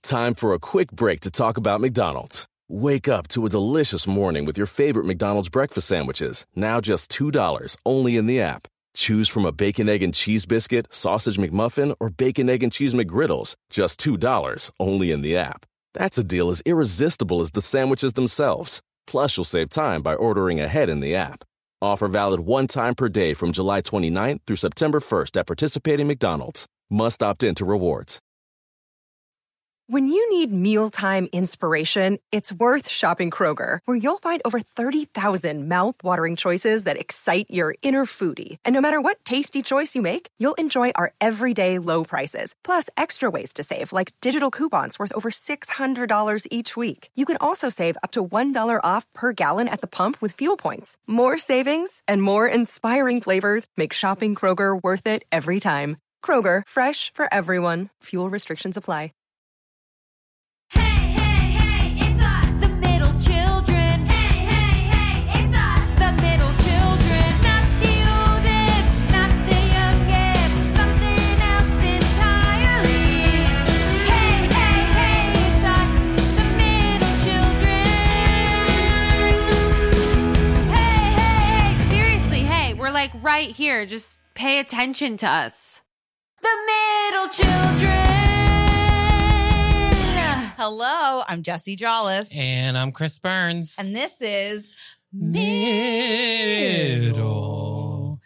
Time for a quick break to talk about McDonald's. Wake up to a delicious morning with your favorite McDonald's breakfast sandwiches, now just $2, only in the app. Choose from a bacon, egg, and cheese biscuit, sausage McMuffin, or bacon, egg, and cheese McGriddles, just $2, only in the app. That's a deal as irresistible as the sandwiches themselves. Plus, you'll save time by ordering ahead in the app. Offer valid one time per day from July 29th through September 1st at participating McDonald's. Must opt into rewards. When you need mealtime inspiration, it's worth shopping Kroger, where you'll find over 30,000 mouth-watering choices that excite your inner foodie. And no matter what tasty choice you make, you'll enjoy our everyday low prices, plus extra ways to save, like digital coupons worth over $600 each week. You can also save up to $1 off per gallon at the pump with fuel points. More savings and more inspiring flavors make shopping Kroger worth it every time. Kroger, fresh for everyone. Fuel restrictions apply. Like right here, just pay attention to us. The middle children. Hello, I'm Jessie Jollis. And I'm Chris Burns. And this is Middle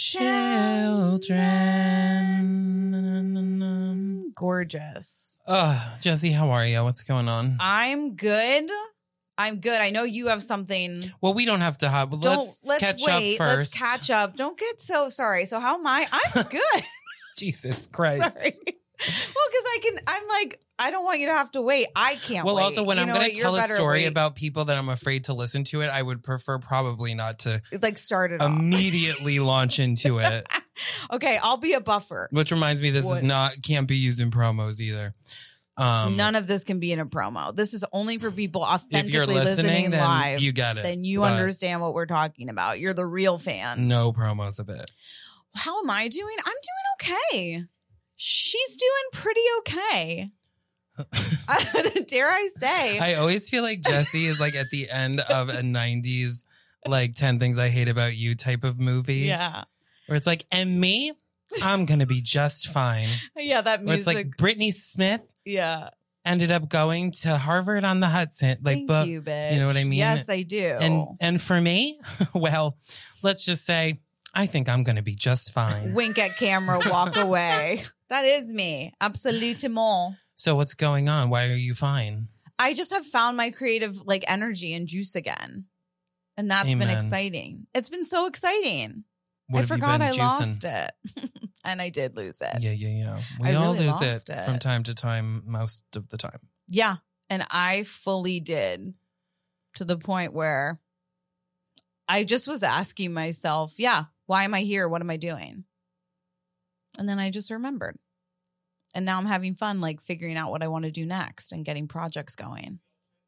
Children. Gorgeous. Jessie, how are you? What's going on? I'm good. I know you have something. Well, we don't have to have. Let's catch up first. Let's catch up. Don't get so sorry. So how am I? I'm good. Jesus Christ. Sorry. Well, because I don't want you to have to wait. I can't wait. Well, also, when I'm going to tell a story about people that I'm afraid to listen to it, I would prefer probably not to start it immediately launch into it. Okay, I'll be a buffer. Which reminds me, can't be used in promos either. None of this can be in a promo. This is only for people authentically if you're listening then live. You get it. Then you understand what we're talking about. You're the real fan. No promos of it. How am I doing? I'm doing okay. She's doing pretty okay. Dare I say? I always feel like Jessie is like at the end of a 90s, like 10 Things I Hate About You type of movie. Yeah. Where it's like, and me, I'm going to be just fine. Yeah, that music. Where it's like Brittany Smith. Yeah. Ended up going to Harvard on the Hudson. Thank you, bitch. You know what I mean? Yes, I do. And for me, well, let's just say, I think I'm going to be just fine. Wink at camera, walk away. That is me. Absolutement. So what's going on? Why are you fine? I just have found my creative energy and juice again. And that's been exciting. It's been so exciting. I forgot I lost it. And I did lose it. Yeah. We all lose it from time to time, most of the time. Yeah. And I fully did, to the point where I just was asking myself, why am I here? What am I doing? And then I just remembered. And now I'm having fun, figuring out what I want to do next and getting projects going.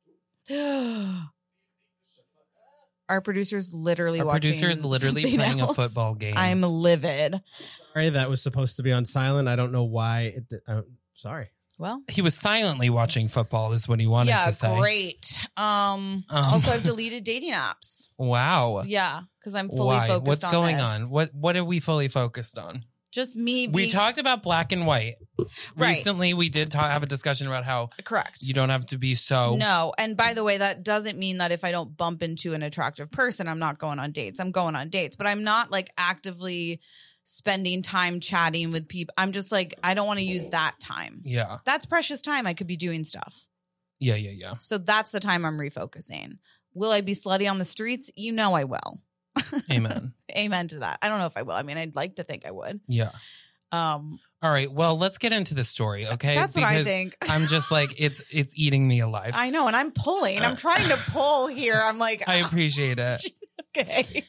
Our producer's literally playing a football game. I'm livid. Sorry, that was supposed to be on silent. I don't know why. Sorry. Well, he was silently watching football is what he wanted to say. Yeah, great. Also, I've deleted dating apps. Wow. Yeah, because I'm fully focused on What's going this. on? What are we fully focused on? Just me being... We talked about black and white. Right. Recently, we did have a discussion about how correct you don't have to be so... No, and by the way, that doesn't mean that if I don't bump into an attractive person, I'm not going on dates. I'm going on dates, but I'm not actively spending time chatting with people. I'm just I don't want to use that time. Yeah. That's precious time. I could be doing stuff. Yeah. So that's the time I'm refocusing. Will I be slutty on the streets? You know I will. Amen. Amen to that. I don't know if I will. I mean, I'd like to think I would. Yeah. All right. Well, let's get into the story, okay? That's what I think. I'm just it's eating me alive. I know, and I'm pulling. I'm trying to pull here. I'm I appreciate it. Okay.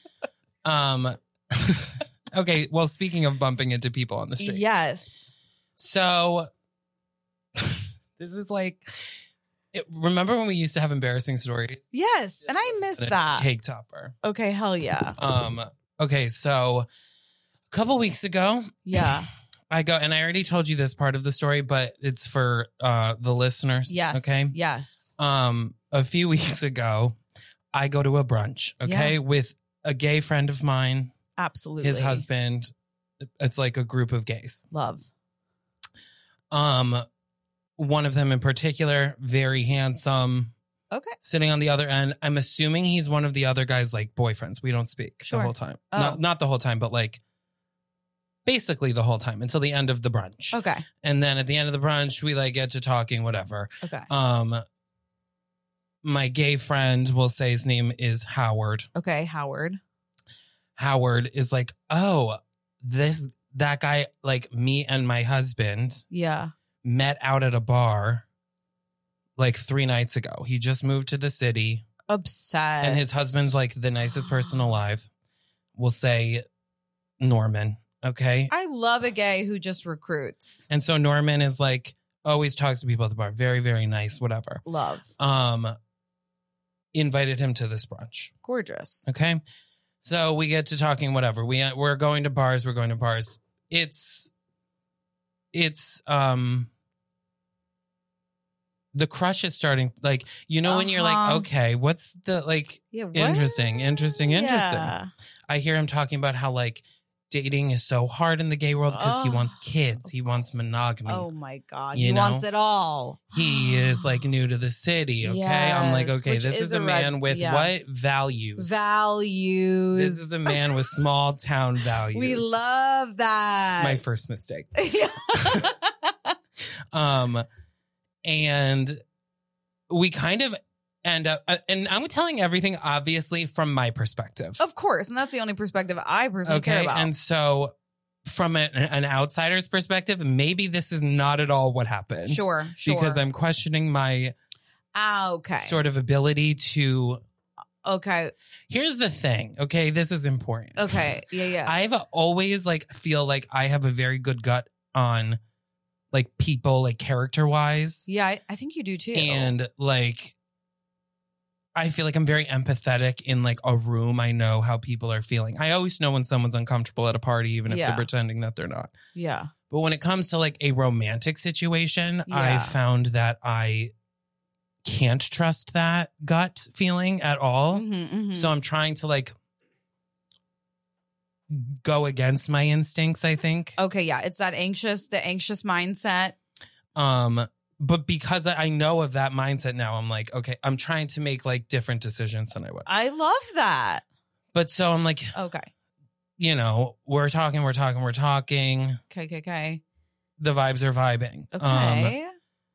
Okay. Well, speaking of bumping into people on the street. Yes. So this is remember when we used to have embarrassing stories? Yes, and I miss that. Cake topper. Okay, hell yeah. Okay, so a couple weeks ago, yeah, I go, and I already told you this part of the story, but it's for the listeners. Yes. Okay. Yes. A few weeks ago, I go to a brunch, okay, with a gay friend of mine, Absolutely. his husband. It's like a group of gays. Love. One of them in particular, very handsome. Okay. Sitting on the other end. I'm assuming he's one of the other guys' like boyfriends. We don't speak Sure. the whole time. Oh. Not the whole time, but like basically the whole time until the end of the brunch. Okay. And then at the end of the brunch, we like get to talking, whatever. Okay. My gay friend, will say his name is Howard. Okay. Howard. Howard is like, oh, that guy, like me and my husband Yeah. met out at a bar like 3 nights ago. He just moved to the city. Obsessed. And his husband's like the nicest person alive. We'll say Norman. Okay. I love a gay who just recruits. And so Norman is like, always talks to people at the bar. Very, very nice, whatever. Love. Invited him to this brunch. Gorgeous. Okay. So we get to talking, whatever. We're going to bars. We're going to bars. It's the crush is starting, like, you know, when you're like, okay, what's the, like, Yeah. What? interesting. Yeah. I hear him talking about how, like, dating is so hard in the gay world because he wants kids. He wants monogamy. Oh my God. You He know? wants it all. He is like new to the city. Okay. I'm like, Yes, okay, which this is is a a man red- with yeah. what? Values. Values. This is a man with small town values. We love that. My first mistake. Yeah. And we kind of end up, and I'm telling everything obviously from my perspective. Of course. And that's the only perspective I personally care Okay. about. And so from an outsider's perspective, maybe this is not at all what happened. Sure. Because I'm questioning my okay. sort of ability to. Okay. Here's the thing. Okay. This is important. Okay. Yeah. I've always like feel like I have a very good gut on like people, like character wise. Yeah. I think you do too. And like, I feel like I'm very empathetic in like a room. I know how people are feeling. I always know when someone's uncomfortable at a party, even if Yeah. they're pretending that they're not. Yeah. But when it comes to like a romantic situation, Yeah. I found that I can't trust that gut feeling at all. Mhm. So I'm trying to like go against my instincts, I think. Okay. Yeah. It's the anxious mindset. But because I know of that mindset now, I'm like, okay, I'm trying to make like different decisions than I would. I love that. But so I'm like, Okay. you know, we're talking. Okay. The vibes are vibing. Okay.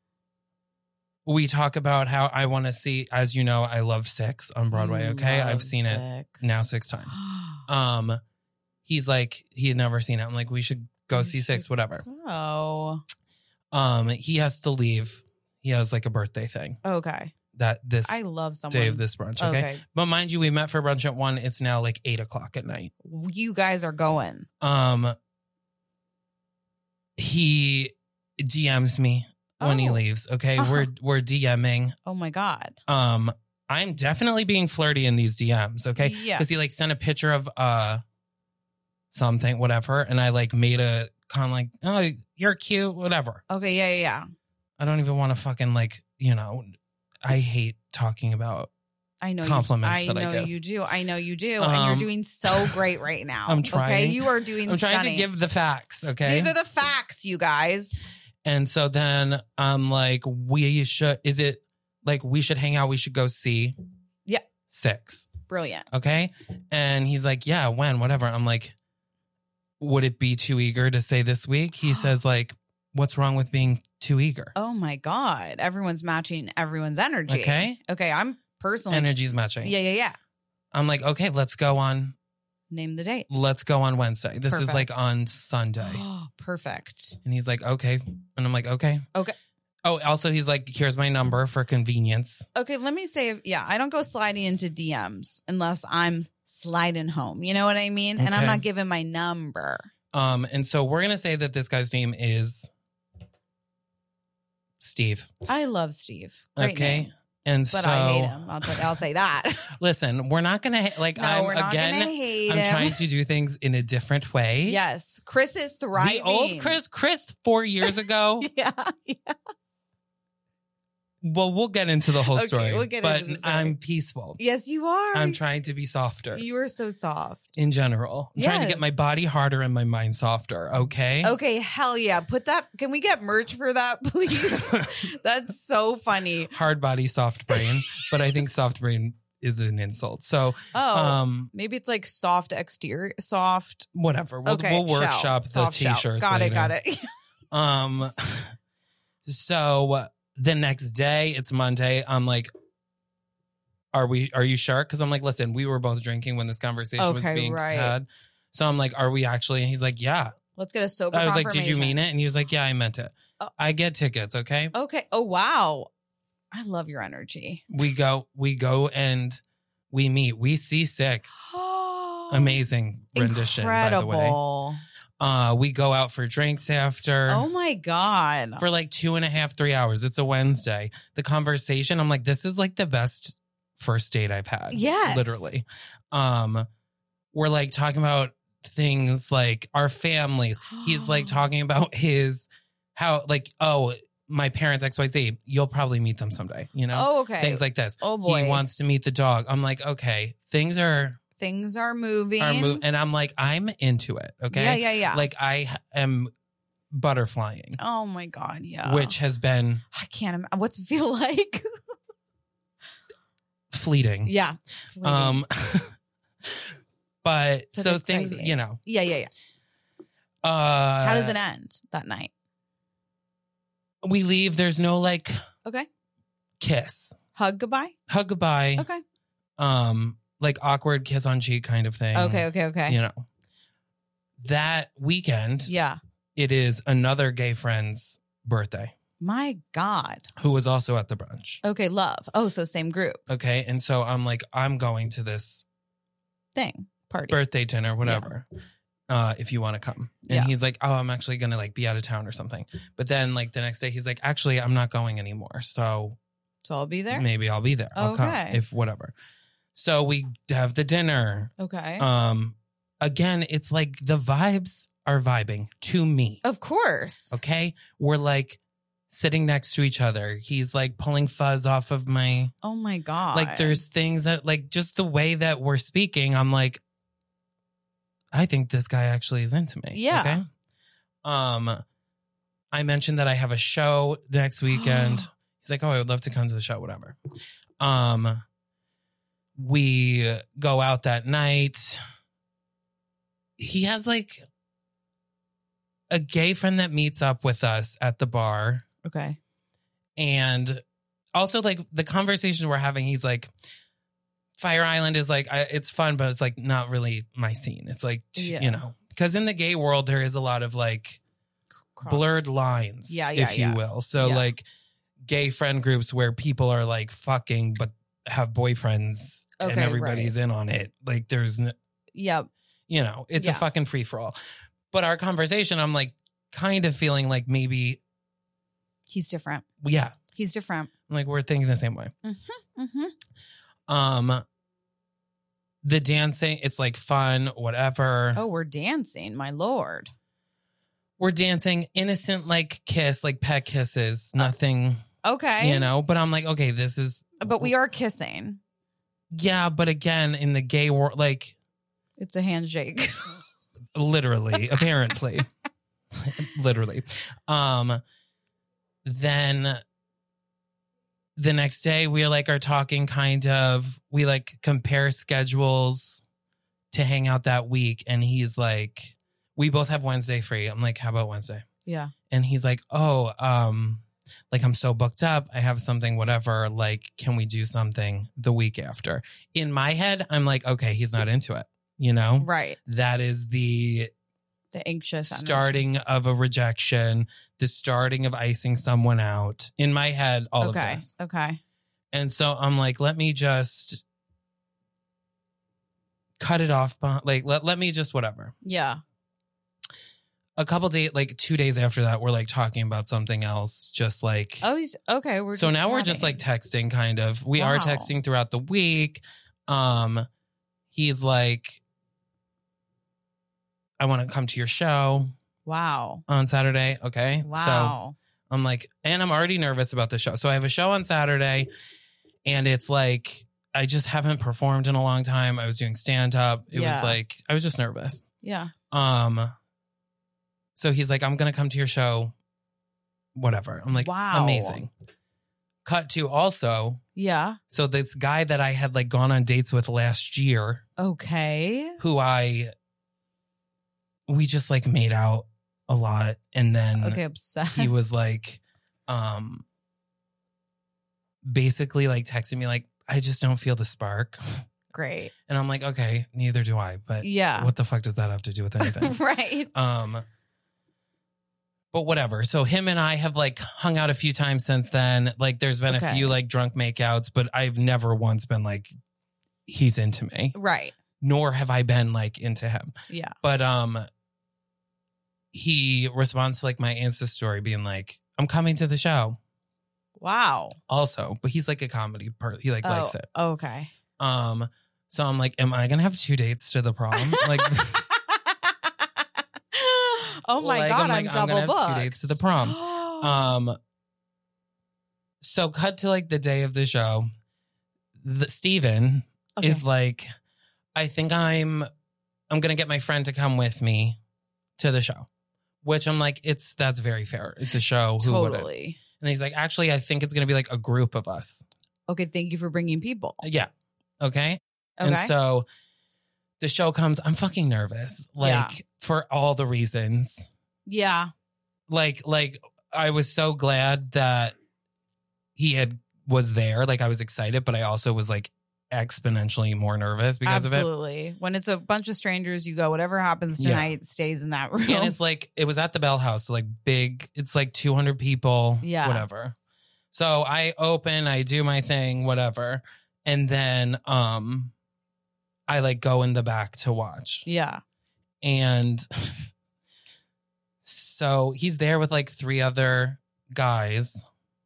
We talk about how I want to see, as you know, I love Six on Broadway. Okay. I've seen it now 6 times. He's like, he had never seen it. I'm like, we should go see Six, whatever. Oh. He has to leave. He has like a birthday thing Okay. that this I love someone. day of this brunch. Okay? But mind you, we met for brunch at 1. It's now like 8:00 at night. You guys are going. He DMs me when he Oh. leaves. Okay. Uh-huh. We're DMing. Oh my God. I'm definitely being flirty in these DMs. Okay. Yeah. Because he like sent a picture of something, whatever. And I like made a comment like, oh, you're cute, whatever. Okay. Yeah. I don't even want to fucking like, you know, I hate talking about I know compliments you, that I know give. you do. I know you do. And you're doing so great right now. I'm trying. Okay. You are doing I'm trying stunning. to give the facts. Okay. These are the facts, you guys. And so then I'm like, we should hang out. We should go see Yeah. Six. Brilliant. Okay. And he's like, yeah, when, whatever. I'm like, would it be too eager to say this week? He says like, what's wrong with being too eager? Oh my God. Everyone's matching everyone's energy. Okay. Okay. I'm personally. Energy's matching. Yeah. I'm like, okay, let's go on Name the date. Wednesday. This is Perfect. like on Sunday. Perfect. And he's like, okay. And I'm like, okay. Okay. Oh, also he's like, here's my number for convenience. Okay. Let me say, I don't go sliding into DMs unless I'm sliding home. You know what I mean? And I'm Okay. not giving my number. And so we're going to say that this guy's name is Steve. I love Steve. Great Okay. name. And But so I hate him. I'll say that. listen, we're not gonna like. No, I'm we're not again. gonna hate I'm him. trying to do things in a different way. Yes, Chris is thriving. The old Chris 4 years ago. Yeah. Well, we'll get into the whole Okay, story. we'll get but into the story. I'm peaceful. Yes, you are. I'm trying to be softer You are so soft. in general. I'm trying to Yes. get my body harder and my mind softer. Okay. Okay, hell yeah. Put that. Can we get merch for that, please? That's so funny. Hard body, soft brain. But I think soft brain is an insult. So, Maybe it's like soft exterior, soft. whatever. We'll Okay, workshop the soft shell. t-shirts. Got later. it. So the next day, it's Monday. I'm like, are you sure? Because I'm like, listen, we were both drinking when this conversation was Okay, being right. had. So I'm like, are we actually? And he's like, yeah. Let's get a sober I was like, did you confirmation. mean it? And he was like, yeah, I meant it. Oh. I get tickets. Okay. Okay. Oh, wow. I love your energy. We go and we meet. We see Six. Amazing rendition, by the way. Incredible. We go out for drinks after. Oh my God. For like 2.5, 3 hours. It's a Wednesday. The conversation, I'm like, this is like the best first date I've had. Yes. Literally. We're like talking about things like our families. He's like talking about my parents, XYZ. You'll probably meet them someday, you know? Oh, okay. Things like this. Oh, boy. He wants to meet the dog. I'm like, okay, things are moving. and I'm like, I'm into it. Okay. Yeah. Like I am butterflying. Oh my God. Yeah. Which has been I can't imagine. What's it feel like? fleeting. Yeah. But so it's things, crazy. you know. Yeah. How does it end that night? We leave. There's no like Okay. kiss, Hug goodbye? hug goodbye. Okay. Like awkward kiss on cheek kind of thing. Okay. You know, that weekend, Yeah. it is another gay friend's birthday My God. who was also at the brunch. Okay, love. Oh, so same group Okay. And so I'm like, I'm going to this thing. Party. birthday dinner, whatever. If you want to come. And Yeah. he's like, oh, I'm actually going to like be out of town or something. But then like the next day he's like, actually, I'm not going anymore. So So I'll be there? maybe I'll be there. I'll come Okay. if whatever. So we have the dinner. Okay. Again, it's like the vibes are vibing to me. Of course. Okay. We're like sitting next to each other. He's like pulling fuzz off of my, Oh my God. like there's things that like just the way that we're speaking, I'm like, I think this guy actually is into me. Yeah. Okay. I mentioned that I have a show next weekend. He's like, oh, I would love to come to the show, whatever. We go out that night. He has like a gay friend that meets up with us at the bar. Okay. And also like the conversations we're having, he's like, Fire Island is like, it's fun, but it's like not really my scene. It's like, Yeah. you know, because in the gay world, there is a lot of like blurred lines, if you will. So Yeah. like gay friend groups where people are like fucking, but have boyfriends and Okay, everybody's in on it. Like there's, Yep. you know, it's Yeah. a fucking free for all. But our conversation, I'm like kind of feeling like maybe, He's different. yeah, He's different. like we're thinking the same way. Mm-hmm. The dancing, it's like fun, whatever. Oh, we're dancing. My Lord. We're dancing, innocent, like kiss, like pet kisses, nothing, Okay. you know. But I'm like, okay, this is, But we are kissing. yeah. But again, in the gay world, like It's a handshake. literally, apparently, literally. Then the next day we are talking kind of, we like compare schedules to hang out that week. And he's like, we both have Wednesday free. I'm like, how about Wednesday? Yeah. And he's like, oh, like I'm so booked up. I have something, whatever. Like, can we do something the week after? In my head, I'm like, okay, he's not into it. You know? Right. That is the anxious energy. starting of a rejection, the starting of icing someone out. In my head, all of this. Okay. And so I'm like, let me just cut it off. Like, let me just whatever. Yeah. a couple days, like 2 days after that, we're like talking about something else, just like. Oh, he's okay. So now we're just like texting, kind of. We are texting throughout the week. He's like, I want to come to your show. Wow. On Saturday. Okay. Wow. So I'm like, and I'm already nervous about the show. So I have a show on Saturday, and it's like, I just haven't performed in a long time. I was doing stand up. It was like, I was just nervous. Yeah. So he's like, I'm going to come to your show. Whatever. I'm like, wow. Amazing. Cut to also. Yeah. So this guy that I had like gone on dates with last year. Okay. Who we just like made out a lot. And then obsessed. He was like, basically like texting me like, I just don't feel the spark. Great. And I'm like, okay, neither do I. But what the fuck does that have to do with anything? Right. But whatever. So him and I have like hung out a few times since then. Like there's been a few like drunk makeouts, but I've never once been like, he's into me. Right. Nor have I been like into him. Yeah. But he responds to like my Insta story being like, I'm coming to the show. Wow. Also, but he's like a comedy part. He like likes it. Okay. So I'm like, am I gonna have 2 dates to the prom? Like, oh my like, God, I'm double gonna booked. have 2 dates to the prom. So cut to like the day of the show. Steven is like, I think I'm gonna get my friend to come with me to the show. Which I'm like, that's very fair. It's a show. Who wouldn't? Totally. And he's like, actually, I think it's gonna be like a group of us. Okay, thank you for bringing people. Yeah. Okay. And so the show comes, I'm fucking nervous. Like for all the reasons. Yeah. Like I was so glad that he was there. Like I was excited, but I also was like exponentially more nervous because of it. Absolutely. When it's a bunch of strangers, you go, whatever happens tonight stays in that room. And it's like, it was at the Bell House, so like big, it's like 200 people, whatever. So I open, I do my thing, whatever. And then I like go in the back to watch. Yeah. And so he's there with like 3 other guys.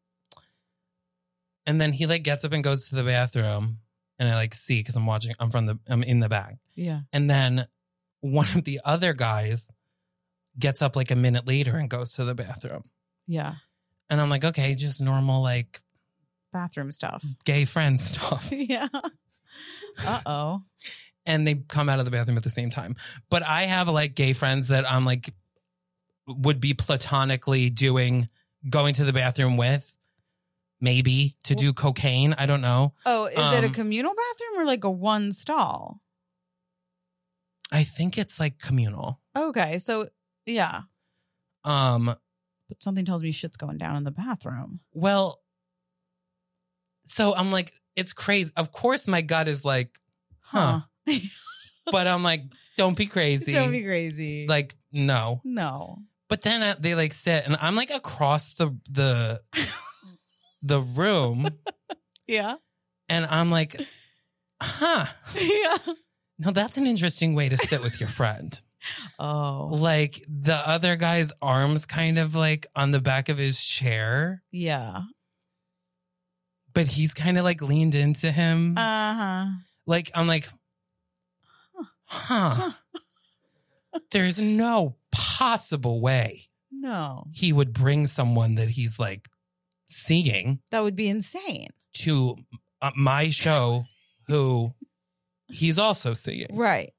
And then he like gets up and goes to the bathroom. And I like see because I'm in the back. Yeah. And then one of the other guys gets up like a minute later and goes to the bathroom. Yeah. And I'm like, okay, just normal like bathroom stuff, gay friend stuff. Yeah. Uh-oh. And they come out of the bathroom at the same time. But I have like gay friends that I'm like would be platonically going to the bathroom with. Maybe to do cocaine. I don't know. Oh, is it a communal bathroom or like a one stall? I think it's like communal. Okay. So, yeah. But something tells me shit's going down in the bathroom. Well, so I'm like, it's crazy. Of course, my gut is like, huh. But I'm like, don't be crazy. Don't be crazy. Like, no. No. But then they like sit and I'm like across the room. Yeah. And I'm like, huh. Yeah. No, that's an interesting way to sit with your friend. Oh. Like the other guy's arms kind of like on the back of his chair. Yeah. But he's kind of like leaned into him. Uh-huh. Like, I'm like, huh. There's no possible way. No. He would bring someone that he's like seeing. That would be insane. To my show who he's also seeing. Right.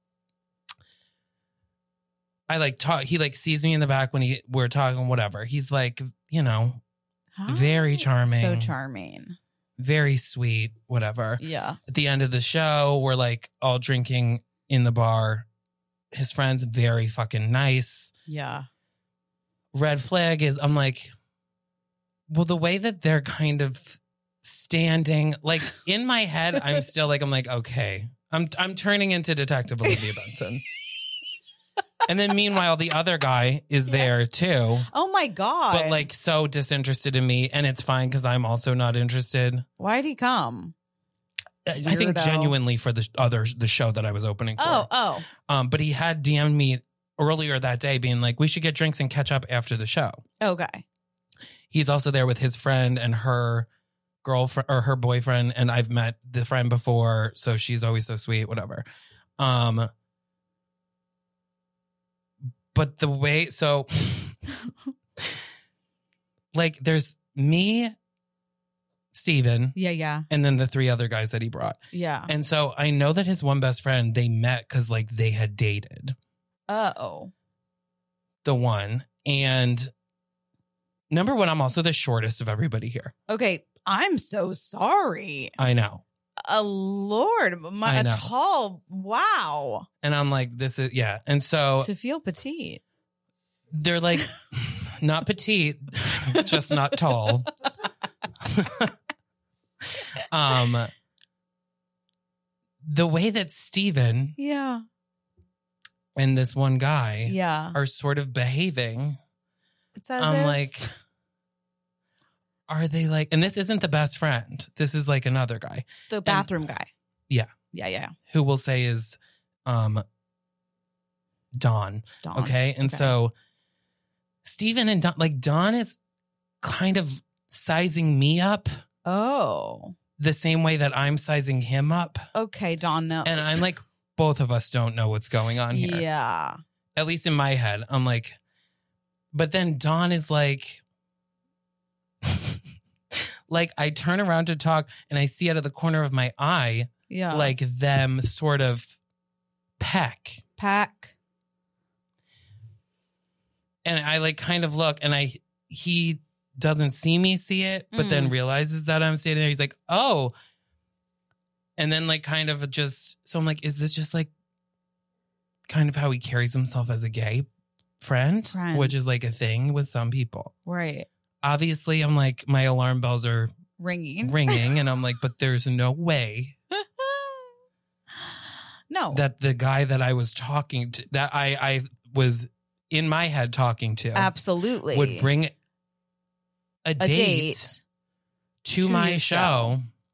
I like talk. He like sees me in the back when we're talking, whatever. He's like, very charming. So charming. Very sweet, whatever. Yeah. At the end of the show, we're like all drinking in the bar. His friend's very fucking nice. Yeah. Red flag is, I'm like, well, the way that they're kind of standing, like in my head, I'm still like, I'm like, okay, I'm turning into Detective Olivia Benson. And then meanwhile, the other guy is there too. Oh my God. But like so disinterested in me. And it's fine because I'm also not interested. Why'd he come? I think genuinely for the show that I was opening for. Oh. But he had DM'd me earlier that day being like, we should get drinks and catch up after the show. Okay. He's also there with his friend and her girlfriend or her boyfriend. And I've met the friend before. So she's always so sweet, whatever. But the way, so like there's me, Steven. Yeah. And then the 3 other guys that he brought. Yeah. And so I know that his one best friend, they met because like they had dated. Uh-oh. The one. And number one, I'm also the shortest of everybody here. Okay. I'm so sorry. I know. Lord, I know. tall. Wow. And I'm like, this is, yeah. And so To feel petite. they're like, not petite, just not tall. The way that Steven Yeah. and this one guy Yeah. are sort of behaving, It's as I'm if, like, are they like, and this isn't the best friend. This is like another guy the bathroom guy. Yeah. Yeah. who we'll say is Don. Dawn. Okay. And so Steven and Don, like Don is kind of sizing me up Oh. the same way that I'm sizing him up. Okay, Dawn knows. And I'm like, both of us don't know what's going on here. Yeah. At least in my head. I'm like, but then Don is like, like I turn around to talk and I see out of the corner of my eye, Yeah. like them sort of peck. Pack. And I like kind of look and he doesn't see me see it, but then realizes that I'm standing there. He's like, oh. And then like kind of just, so I'm like, is this just like kind of how he carries himself as a gay friend. Which is like a thing with some people. Right. Obviously, I'm like, my alarm bells are Ringing. and I'm like, but there's no way No. that the guy that I was talking to, that I was in my head talking to, Absolutely. would bring a date to my show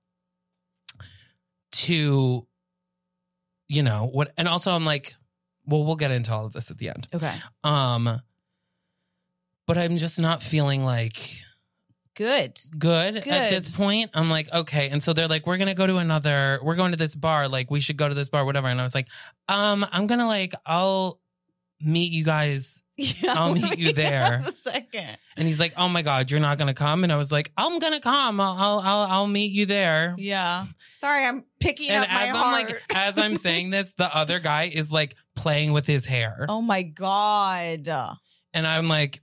to, you know, what, and also I'm like, well, we'll get into all of this at the end. Okay. But I'm just not feeling like Good. good at this point. I'm like, okay. And so they're like, we're going to this bar. Like, we should go to this bar, whatever. And I was like, I'm going to like, I'll meet you guys. Yeah, I'll meet you there. A second. And he's like, oh my God, you're not going to come. And I was like, I'm going to come. I'll meet you there. Yeah. Sorry, I'm picking And up my as heart. I'm like, as I'm saying this, the other guy is like playing with his hair. Oh my God. And I'm like,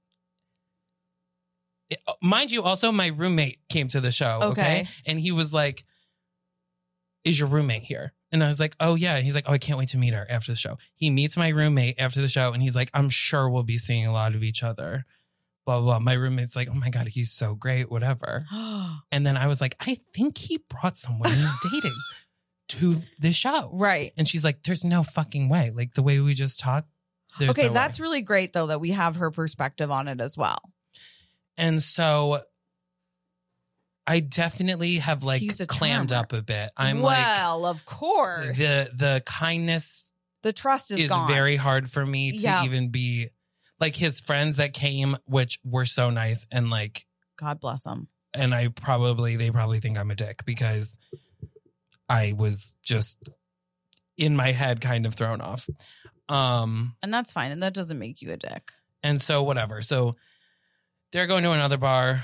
mind you, also my roommate came to the show. Okay. And he was like, is your roommate here? And I was like, oh yeah. And he's like, oh, I can't wait to meet her after the show. He meets my roommate after the show and he's like, I'm sure we'll be seeing a lot of each other. Blah, blah, blah. My roommate's like, oh my God, he's so great, whatever. And then I was like, I think he brought someone he's dating to the show. Right. And she's like, there's no fucking way. Like the way we just talked. Okay, no that's way. really great though that we have her perspective on it as well. And so I definitely have like He's a clammed charmer. up a bit. I'm well, of course. the kindness The trust is is gone. very hard for me to Yeah. even be like his friends that came, which were so nice and like, God bless him. and they probably think I'm a dick because I was just in my head kind of thrown off. And that's fine. And that doesn't make you a dick. And so whatever. So they're going to another bar.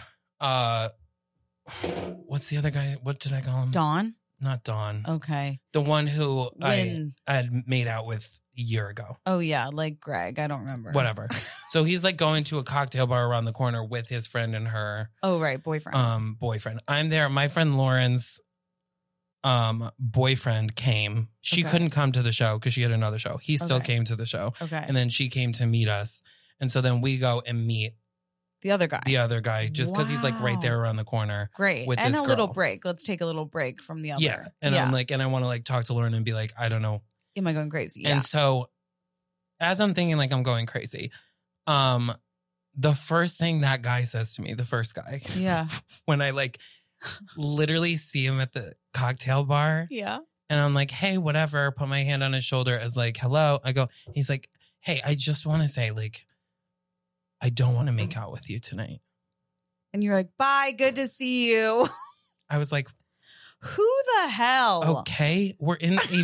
What's the other guy? What did I call him? Dawn? Not Dawn. Okay. The one who When- I had made out with a year ago. Oh, yeah. Like Greg. I don't remember. Whatever. So he's like going to a cocktail bar around the corner with his friend and her Oh, right. Boyfriend. boyfriend. I'm there. My friend Lauren's boyfriend came. She Okay. couldn't come to the show because she had another show. He still Okay. came to the show. Okay. And then she came to meet us. And so then we go and meet The other guy. the other guy just because he's like right there around the corner. Great. with And this a little girl. break. Let's take a little break from the other. Yeah. And I'm like, and I want to like talk to Lauren and be like, I don't know. am I going crazy? Yeah. And so as I'm thinking like I'm going crazy, the first thing that guy says to me, the first guy, Yeah. when I like literally see him at the cocktail bar Yeah. and I'm like, hey, whatever, put my hand on his shoulder as like, hello. I go, he's like, hey, I just want to say, like, I don't want to make out with you tonight. And you're like, bye, good to see you. I was like, who the hell? okay, we're in a,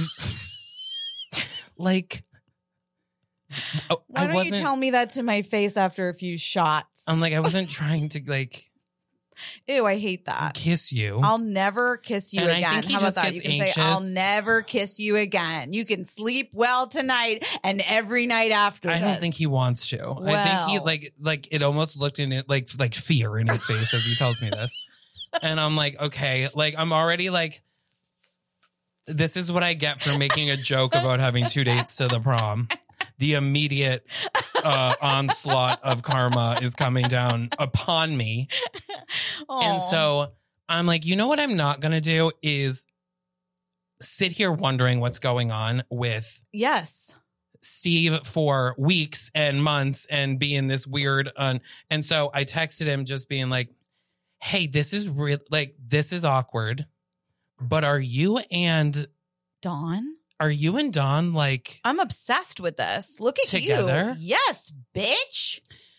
like, why don't you tell me that to my face after a few shots? I'm like, I wasn't trying to, like, ew, I hate that. kiss you. I'll never kiss you And I again. think he How about just that? gets You can anxious. say, I'll never kiss you again. You can sleep well tonight and every night after I this. don't think he wants to. I think he like it almost looked in it like fear in his face as he tells me this. And I'm like, okay, like I'm already like, this is what I get for making a joke about having 2 dates to the prom. The immediate onslaught of karma is coming down upon me. And so I'm like, you know what I'm not going to do is sit here wondering what's going on with Yes. Steve for weeks and months and being this weird. And so I texted him just being like, hey, this is real. Like, this is awkward. But are you and Dawn? Like, I'm obsessed with this. Look at together? you. Yes, bitch.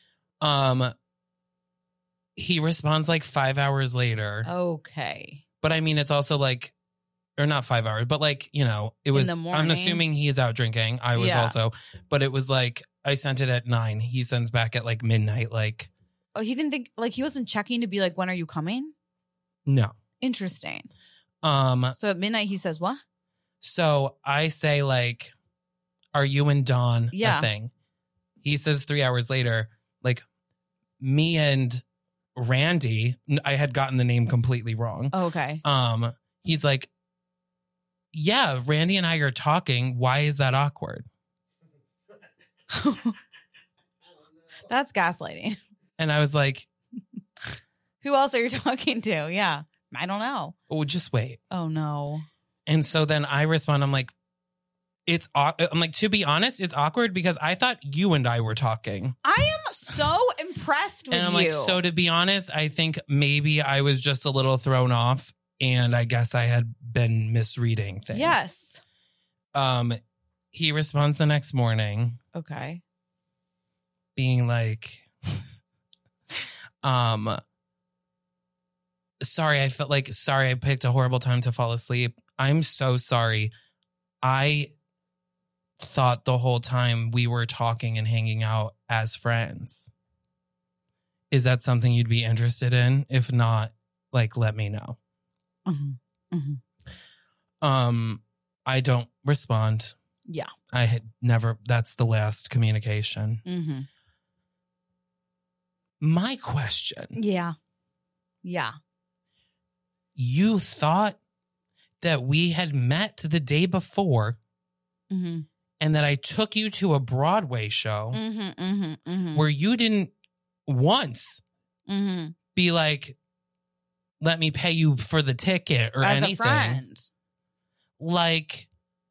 He responds like 5 hours later. Okay. But I mean, it's also like, or not 5 hours, but like, you know, it was, the morning? I'm assuming he's out drinking. I was also, but it was like, I sent it at 9. He sends back at like midnight. Like, Oh, he didn't think, like, he wasn't checking to be like, when are you coming? no. Interesting. So at midnight, he says, what? So I say, like, are you and Dawn a thing? He says 3 hours later, like, me and Randy, I had gotten the name completely wrong. Oh, okay. He's like, yeah, Randy and I are talking. Why is that awkward? That's gaslighting. And I was like, Who else are you talking to? Yeah. I don't know. oh, just wait. Oh, no. And so then I respond, I'm like, to be honest, it's awkward because I thought you and I were talking. I am so impressed with you. And I'm like, so to be honest, I think maybe I was just a little thrown off and I guess I had been misreading things. Yes. He responds the next morning Okay. being like, sorry, I picked a horrible time to fall asleep. I'm so sorry. I thought the whole time we were talking and hanging out as friends. Is that something you'd be interested in? If not, like, let me know. Mm-hmm. Mm-hmm. I don't respond. Yeah. I had never, that's the last communication. Mm-hmm. My question. Yeah. Yeah. You thought that we had met the day before Mm-hmm. and that I took you to a Broadway show where you didn't once be like, let me pay you for the ticket or As anything. a friend. Like,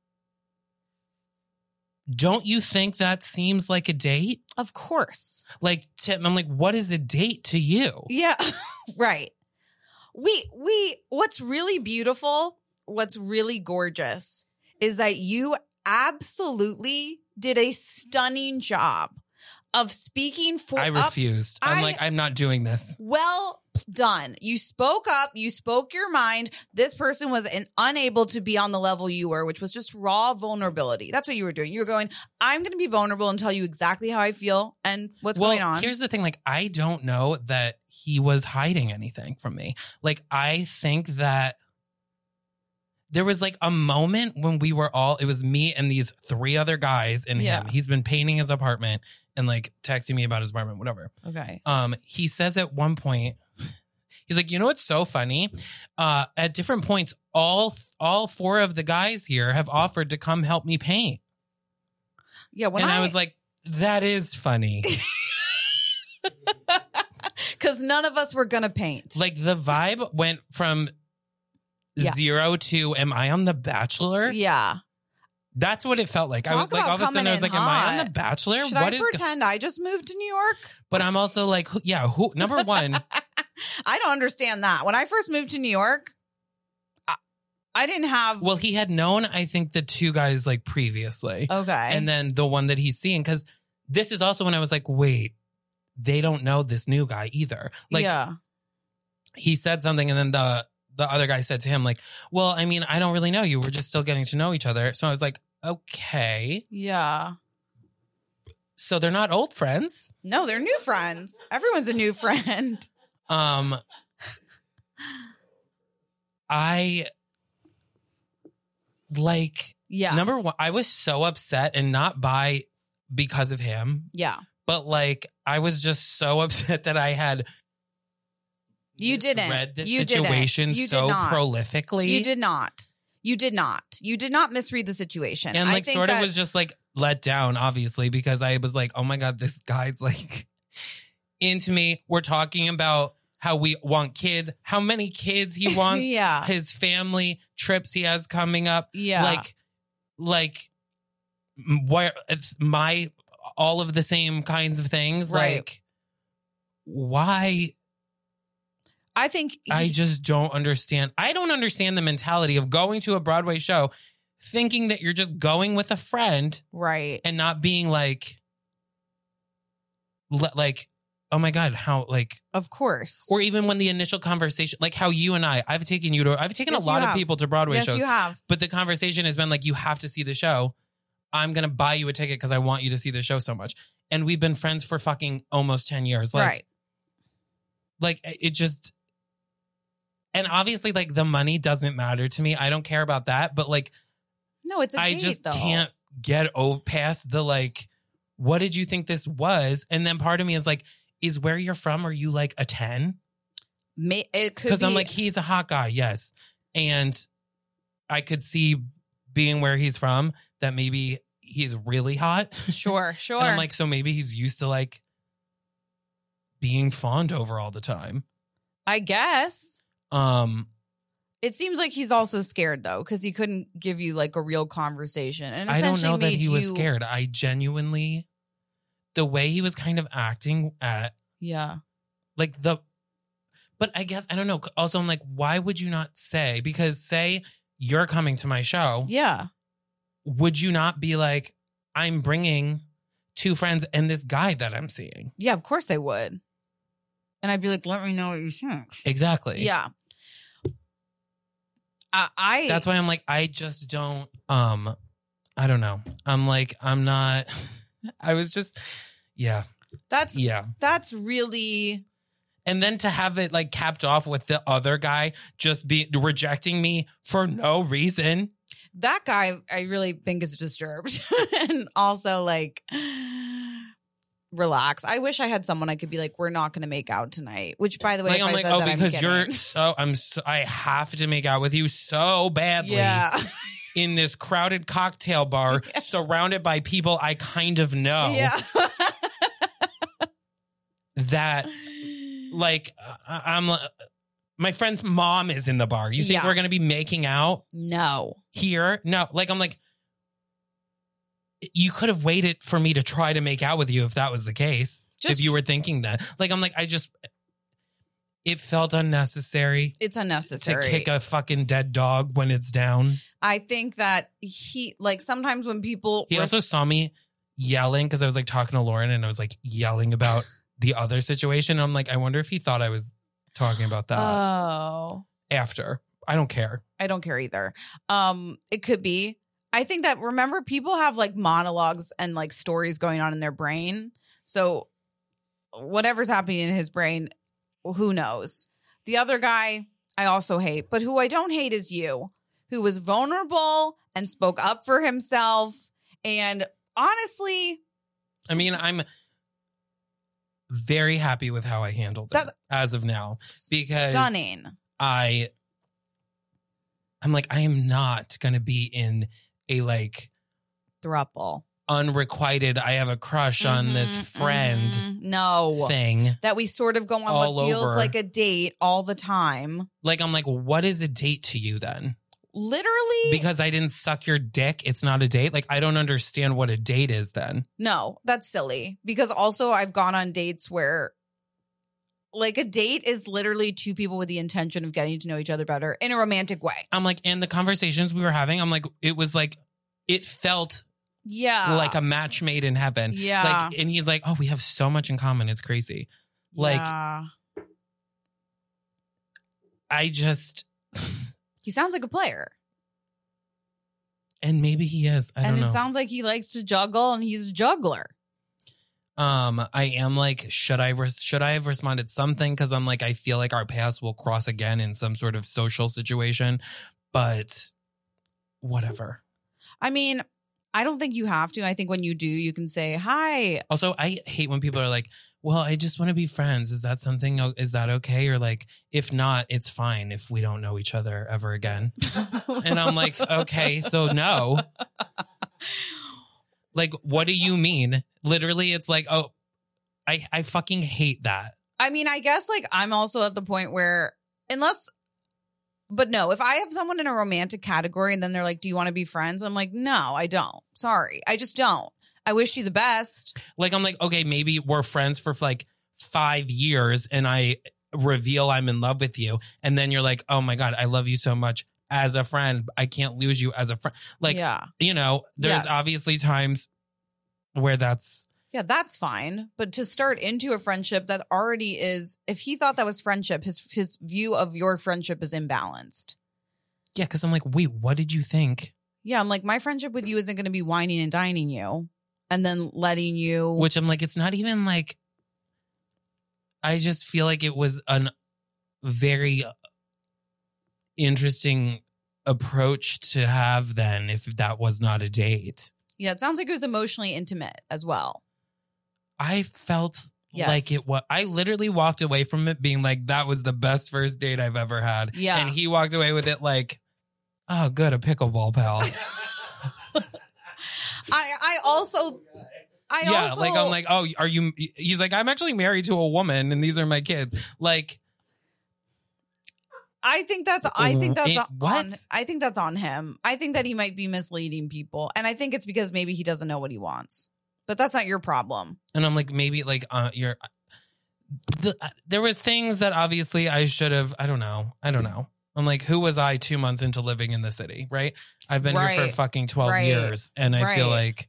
don't you think that seems like a date? Of course. Like, I'm like, what is a date to you? Yeah. Right. We what's really beautiful, what's really gorgeous is that you absolutely did a stunning job of speaking for I refused. I'm not doing this. Well done. You spoke up. You spoke your mind. This person was unable to be on the level you were, which was just raw vulnerability. That's what you were doing. You were going, I'm going to be vulnerable and tell you exactly how I feel and what's going on. Here's the thing. Like, I don't know that he was hiding anything from me. Like, I think that there was like a moment when we were all, it was me and these 3 other guys and him. He's been painting his apartment and like texting me about his apartment, whatever. Okay. He says at one point, he's like, you know what's so funny? At different points, all 4 of the guys here have offered to come help me paint. Yeah. I was like, that is funny. Because none of us were going to paint. Like, the vibe went from 0 to, am I on The Bachelor? Yeah. That's what it felt like. I was Talk like, all about of a sudden, I was coming like, in am I hot. on The Bachelor? Should I pretend I just moved to New York? But I'm also like, who? Number one, I don't understand that. When I first moved to New York, I didn't have. Well, he had known, I think, the two guys like previously. Okay. And then the one that he's seeing, because this is also when I was like, wait, they don't know this new guy either. Like, yeah. he said something and then the other guy said to him like, well, I mean, I don't really know you. We're just still getting to know each other. So I was like, okay. Yeah. So they're not old friends. No, they're new friends. Everyone's a new friend. I like, Yeah. number one, I was so upset and not because of him. Yeah. But like, I was just so upset that I had You didn't. read this You situation didn't. You so did not. prolifically. You did not. You did not. You did not misread the situation. And I like think sort of that- was just like let down, obviously, because I was like, oh my God, this guy's like into me. We're talking about how we want kids, how many kids he wants, Yeah. his family trips he has coming up. Yeah. Like where it's all of the same kinds of things. Right. Like, why? I think I just don't understand. I don't understand the mentality of going to a Broadway show thinking that you're just going with a friend right. and not being like, oh my God, how, like, Of course. or even when the initial conversation, like how you and I've taken Yes, a lot you of have. people to Broadway Yes, shows, you have. but the conversation has been like, you have to see the show. I'm going to buy you a ticket because I want you to see the show so much. And we've been friends for fucking almost 10 years. Like, Right. Like it just, and obviously like the money doesn't matter to me. I don't care about that. But like, No, it's a I date, just though. can't get past the like, what did you think this was? And then part of me is like, is where you're from, are you like a 10? It could be. Because I'm like, he's a hot guy, yes. And I could see being where he's from that maybe he's really hot. Sure. And I'm like, so maybe he's used to like being fawned over all the time. I guess. It seems like he's also scared, though, because he couldn't give you like a real conversation. And I don't essentially know that made he was you- scared. I genuinely, the way he was kind of acting at Yeah. like but I guess, I don't know. Also, I'm like, why would you not say, because say you're coming to my show. Yeah. Would you not be like, I'm bringing two friends and this guy that I'm seeing? Yeah, of course I would. And I'd be like, let me know what you think. Exactly. Yeah. I That's why I'm like, I just don't, I don't know. I'm like, I'm not, I was just, yeah. That's really And then to have it like capped off with the other guy just rejecting me for no reason. that guy I really think is disturbed. And also like relax. I wish I had someone I could be like, we're not going to make out tonight. Which, by the way, Like, if I'm I like, said oh, that, because I'm you're kidding. I have to make out with you so badly. Yeah. In this crowded cocktail bar, surrounded by people I kind of know. Yeah. That, like, I'm my friend's mom is in the bar. You think Yeah. we're going to be making out No. here? No. Like, I'm like, you could have waited for me to try to make out with you if that was the case. Just- if you were thinking that. Like, I'm like, it felt unnecessary It's unnecessary. to kick a fucking dead dog when it's down. I think that he, like, sometimes when people. He also saw me yelling because I was like talking to Lauren and I was like yelling about the other situation. I'm like, I wonder if he thought I was talking about that Oh. after. I don't care. I don't care either. It could be. I think that, remember, people have like monologues and like stories going on in their brain. So whatever's happening in his brain, who knows? The other guy I also hate, but who I don't hate is you, who was vulnerable and spoke up for himself. And honestly, I mean, I'm very happy with how I handled it as of now because stunning. I'm like, I am not going to be in a like Throuple. unrequited, I have a crush on this friend No. thing. That we sort of go on all what feels over. like a date all the time. Like, I'm like, what is a date to you then? Literally. Because I didn't suck your dick, it's not a date? Like, I don't understand what a date is then. No, that's silly. Because also I've gone on dates where Like a date is literally two people with the intention of getting to know each other better in a romantic way. I'm like, and the conversations we were having, I'm like, it was like, it felt like a match made in heaven. Yeah. Like, and he's like, oh, we have so much in common. It's crazy. Like, I just. He sounds like a player. And maybe he is. I don't know. And it sounds like he likes to juggle and he's a juggler. I am like, should I have responded something? Because I'm like, I feel like our paths will cross again in some sort of social situation. But whatever. I mean, I don't think you have to. I think when you do, you can say hi. Also, I hate when people are like, well, I just want to be friends. Is that something? Is that okay? Or like, if not, it's fine if we don't know each other ever again. And I'm like, okay, so no. Like, what do you mean? Literally, it's like, oh, I fucking hate that. I mean, I guess like I'm also at the point where but no, if I have someone in a romantic category and then they're like, do you want to be friends? I'm like, no, I don't. Sorry. I just don't. I wish you the best. Like, I'm like, okay, maybe we're friends for like 5 years and I reveal I'm in love with you. And then you're like, oh my God, I love you so much as a friend. I can't lose you as a friend. Like, you know, there's obviously times where that's. Yeah, that's fine. But to start into a friendship that already is, if he thought that was friendship, his view of your friendship is imbalanced. Yeah, because I'm like, wait, what did you think? Yeah, I'm like, my friendship with you isn't going to be whining and dining you and then letting you. Which I'm like, it's not even like, I just feel like it was a very interesting approach to have then if that was not a date. Yeah, it sounds like it was emotionally intimate as well. I felt like it was. I literally walked away from it being like, that was the best first date I've ever had. Yeah. And he walked away with it like, oh, good, a pickleball pal. I also. Like, I'm like, oh, are you? He's like, I'm actually married to a woman and these are my kids. Like, I think that's what? I think that's on him. I think that he might be misleading people. And I think it's because maybe he doesn't know what he wants. But that's not your problem. And I'm like, maybe like there was things that obviously I should have. I don't know. I'm like, who was I 2 months into living in the city, right? I've been here for fucking 12 years. And I feel like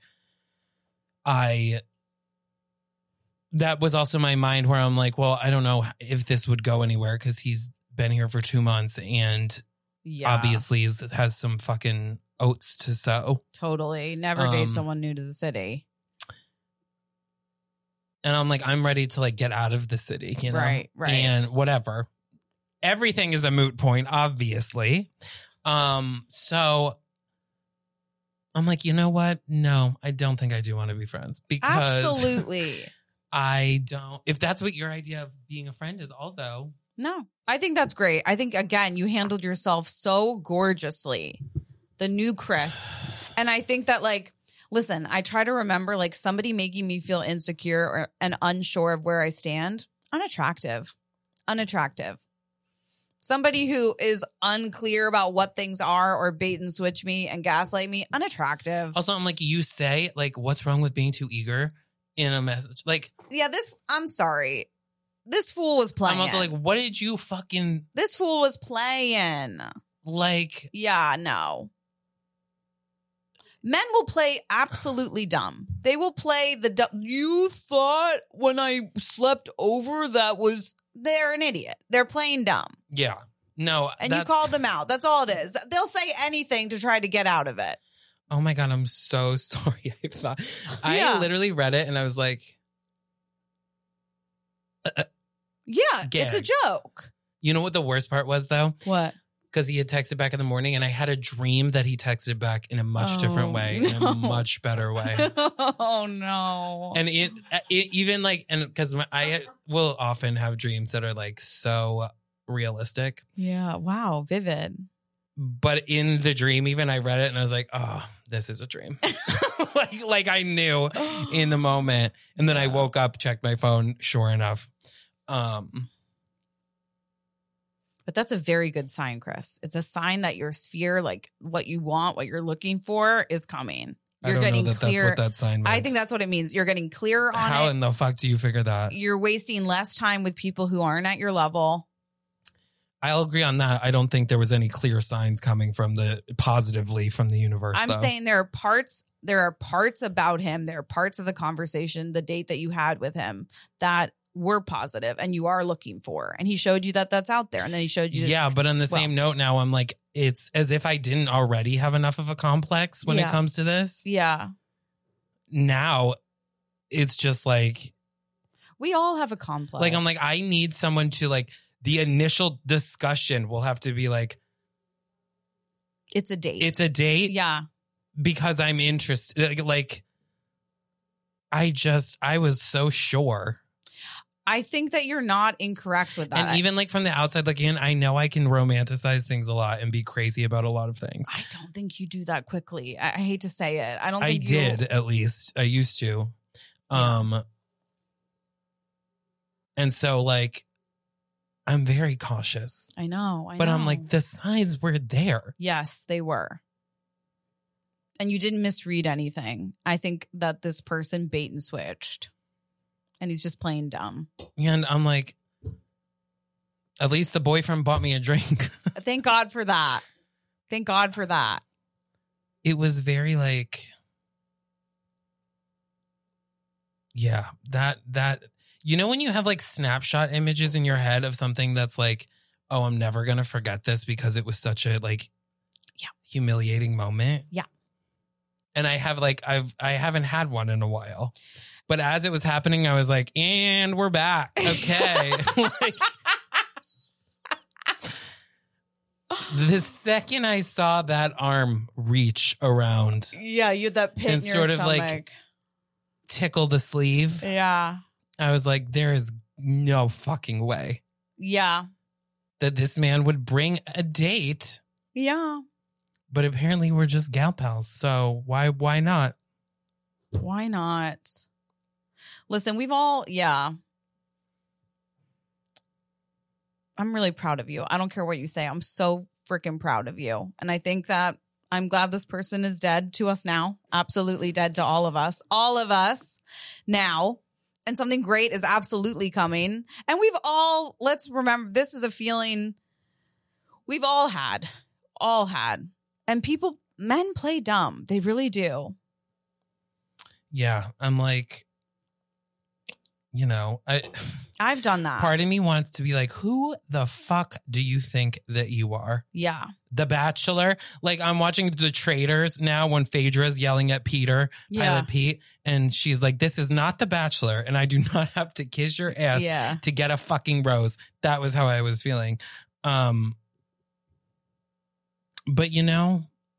that was also my mind where I'm like, well, I don't know if this would go anywhere because he's been here for 2 months and obviously has some fucking oats to sow. Totally. Never date someone new to the city. And I'm like, I'm ready to like get out of the city, you know? Right. And whatever. Everything is a moot point, obviously. So I'm like, you know what? No, I don't think I do want to be friends because absolutely. I don't. If that's what your idea of being a friend is also. No, I think that's great. I think, again, you handled yourself so gorgeously. The new Chris. And I think that like, listen, I try to remember like somebody making me feel insecure and unsure of where I stand. Unattractive. Somebody who is unclear about what things are or bait and switch me and gaslight me. Unattractive. Also, I'm like, you say like, what's wrong with being too eager in a message? Like, yeah, I'm sorry. This fool was playing. I'm also like, what did you fucking. This fool was playing. Like. Yeah, no. Men will play absolutely dumb. They will play the dumb. You thought when I slept over that was. They're an idiot. They're playing dumb. Yeah. No. And you called them out. That's all it is. They'll say anything to try to get out of it. Oh my God. I'm so sorry. I literally read it and I was like. Yeah. Gagged. It's a joke. You know what the worst part was though? What? Because he had texted back in the morning and I had a dream that he texted back in a much different way, in a much better way. Oh, no. And it even like, and because I will often have dreams that are like so realistic. Yeah. Wow. Vivid. But in the dream, even I read it and I was like, oh, this is a dream. like I knew in the moment. And then I woke up, checked my phone, sure enough. But that's a very good sign, Chris. It's a sign that your sphere, like what you want, what you're looking for is coming. You're I don't getting know that clear. that's what that sign means. I think that's what it means. You're getting clear on How it. in the fuck do you figure that? You're wasting less time with people who aren't at your level. I'll agree on that. I don't think there was any clear signs coming from positively from the universe. I'm saying there are parts about him. There are parts of the conversation, the date that you had with him that were positive and you are looking for. And he showed you that that's out there. And then he showed you. Yeah, but on the same note now, I'm like, it's as if I didn't already have enough of a complex when it comes to this. Yeah. Now it's just like. We all have a complex. Like, I'm like, I need someone to like, the initial discussion will have to be like. It's a date. It's a date. Yeah. Because I'm interested. Like, I was so sure. I think that you're not incorrect with that. And even like from the outside looking in, I know I can romanticize things a lot and be crazy about a lot of things. I don't think you do that quickly. I hate to say it. I don't I think did, at least. I used to. And so like, I'm very cautious. I know. But I'm like, the signs were there. Yes, they were. And you didn't misread anything. I think that this person bait and switched. And he's just playing dumb. And I'm like, at least the boyfriend bought me a drink. Thank God for that. Thank God for that. It was very like, yeah, that, you know, when you have like snapshot images in your head of something that's like, oh, I'm never going to forget this because it was such a like, humiliating moment. Yeah. And I have like, I haven't had one in a while. But as it was happening, I was like, and we're back. Okay. Like, the second I saw that arm reach around. Yeah, you had that pit and in your sort of stomach. like tickle the sleeve. Yeah. I was like, there is no fucking way. Yeah. That this man would bring a date. Yeah. But apparently we're just gal pals. So why not? Why not? Listen, we've all, I'm really proud of you. I don't care what you say. I'm so freaking proud of you. And I think that I'm glad this person is dead to us now. Absolutely dead to all of us. All of us now. And something great is absolutely coming. And we've all, let's remember, this is a feeling we've all had. And men play dumb. They really do. Yeah. I'm like, you know, I've done that. Part of me wants to be like, who the fuck do you think that you are? Yeah. The Bachelor. Like, I'm watching The Traitors now when Phaedra's yelling at Peter, Pilot Pete, and she's like, this is not The Bachelor, and I do not have to kiss your ass to get a fucking rose. That was how I was feeling. But, you know,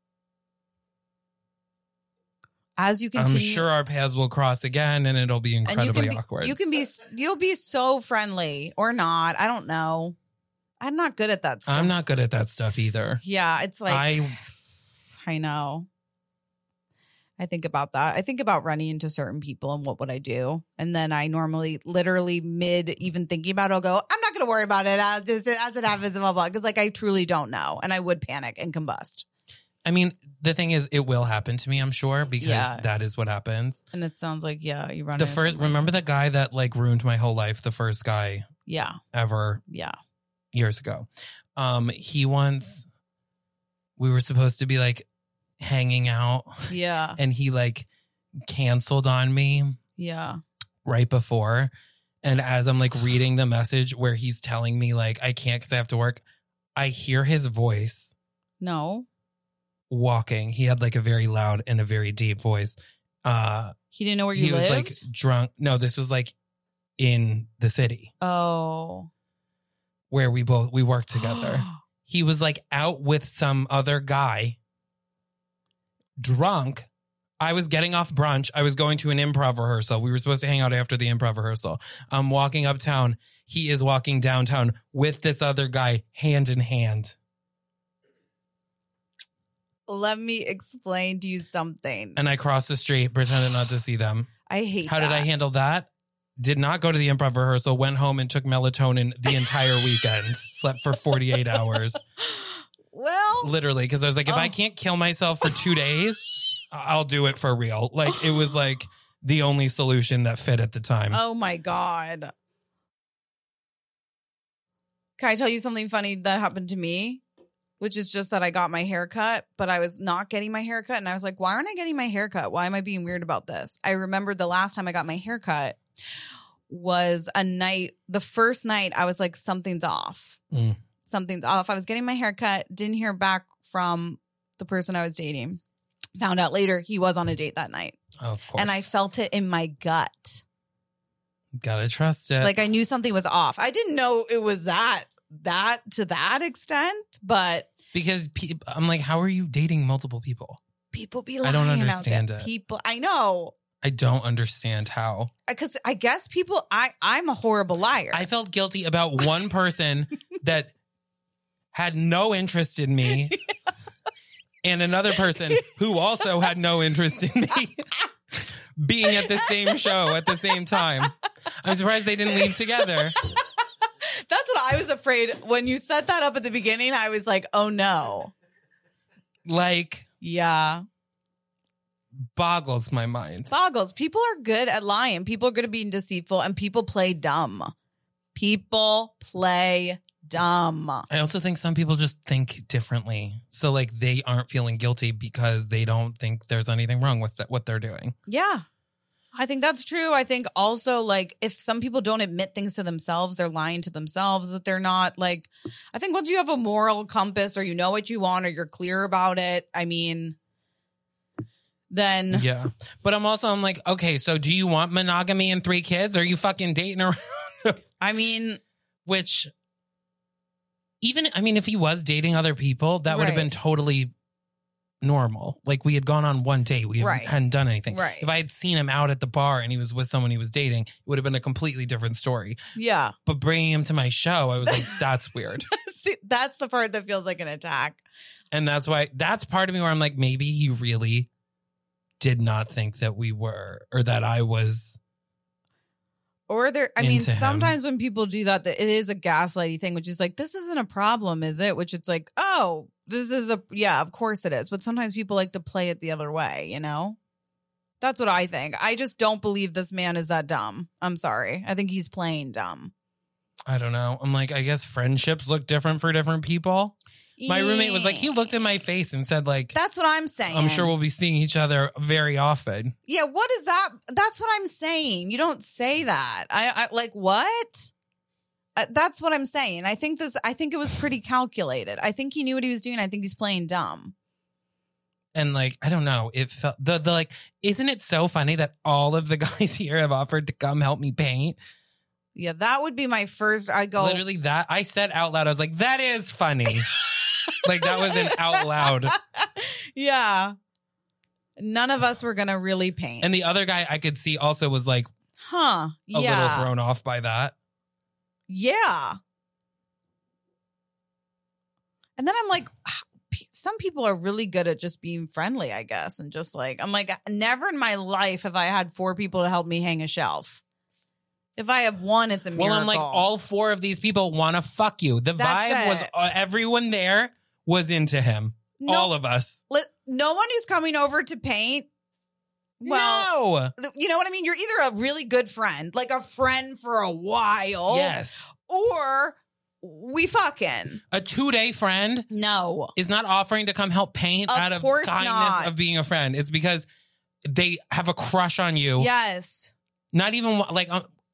as you continue, I'm sure our paths will cross again and it'll be incredibly awkward. You'll be so friendly or not. I don't know. I'm not good at that stuff. I'm not good at that stuff either. Yeah. It's like, I know. I think about that. I think about running into certain people and what would I do? And then I normally literally mid even thinking about it, I'll go, I'm not going to worry about it as it happens, blah, blah. Because like, I truly don't know. And I would panic and combust. I mean, the thing is, it will happen to me, I'm sure, because that is what happens. And it sounds like, you run the first. Remember the guy that like ruined my whole life? The first guy, ever, years ago. He once, we were supposed to be like hanging out, and he like canceled on me, right before. And as I'm like reading the message where he's telling me like I can't because I have to work, I hear his voice. No. Walking. He had like a very loud and a very deep voice. He didn't know where you lived? He was like drunk. No, this was like in the city. Oh. Where we worked together. He was like out with some other guy. Drunk. I was getting off brunch. I was going to an improv rehearsal. We were supposed to hang out after the improv rehearsal. I'm walking uptown. He is walking downtown with this other guy hand in hand. Let me explain to you something. And I crossed the street, pretended not to see them. I hate How did I handle that? Did not go to the improv rehearsal, went home and took melatonin the entire weekend. Slept for 48 hours. Well. Literally, because I was like, if I can't kill myself for 2 days, I'll do it for real. Like, it was like the only solution that fit at the time. Oh my God. Can I tell you something funny that happened to me? Which is just that I got my hair cut, but I was not getting my hair cut. And I was like, why aren't I getting my hair cut? Why am I being weird about this? I remembered the last time I got my hair cut was the first night I was like, something's off. Something's off. I was getting my hair cut, didn't hear back from the person I was dating. Found out later he was on a date that night. Oh, of course. And I felt it in my gut. Gotta trust it. Like I knew something was off. I didn't know it was that to that extent, but because I'm like, how are you dating multiple people? People be lying. I don't understand it. People, I know. I don't understand how. Because I guess people, I'm a horrible liar. I felt guilty about one person that had no interest in me and another person who also had no interest in me being at the same show at the same time. I'm surprised they didn't leave together. That's what I was afraid. When you set that up at the beginning, I was like, oh no. Like, yeah. Boggles my mind. Boggles. People are good at lying. People are good at being deceitful, and people play dumb. People play dumb. I also think some people just think differently. So like they aren't feeling guilty because they don't think there's anything wrong with what they're doing. Yeah. I think that's true. I think also, like, if some people don't admit things to themselves, they're lying to themselves, that they're not, like, I think once you have a moral compass or you know what you want or you're clear about it, I mean, then. Yeah. But I'm like, okay, so do you want monogamy and 3 kids? Or are you fucking dating around? I mean. Which, if he was dating other people, that would have been totally normal. Like we had gone on one date. We hadn't done anything. Right. If I had seen him out at the bar and he was with someone he was dating, it would have been a completely different story. Yeah. But bringing him to my show, I was like, that's weird. See, that's the part that feels like an attack. And that's part of me where I'm like, maybe he really did not think that we were, or that I was. Or sometimes when people do that, it is a gaslighty thing, which is like, this isn't a problem, is it? Which it's like, oh, this is of course it is. But sometimes people like to play it the other way, you know? That's what I think. I just don't believe this man is that dumb. I'm sorry. I think he's playing dumb. I don't know. I'm like, I guess friendships look different for different people. My roommate was like, he looked in my face and said, like, that's what I'm saying. I'm sure we'll be seeing each other very often. Yeah, what is that? That's what I'm saying. You don't say that. I like, what? That's what I'm saying. I think it was pretty calculated. I think he knew what he was doing. I think he's playing dumb. And like, I don't know. It felt the like, isn't it so funny that all of the guys here have offered to come help me paint? Yeah, that would be my first. Literally that I said out loud. I was like, that is funny. Like that was an out loud. Yeah. None of us were going to really paint. And the other guy I could see also was like, a little thrown off by that. Yeah. And then I'm like, some people are really good at just being friendly, I guess. And just like, I'm like, never in my life have I had 4 people to help me hang a shelf. If I have one, it's a miracle. Well, I'm like, all 4 of these people want to fuck you. The vibe was everyone there was into him. No, all of us. No one who's coming over to paint. Well, no. You know what I mean? You're either a really good friend, like a friend for a while. Yes. Or we fucking. A 2-day friend. No. Is not offering to come help paint out of kindness of being a friend. It's because they have a crush on you. Yes. Not even like...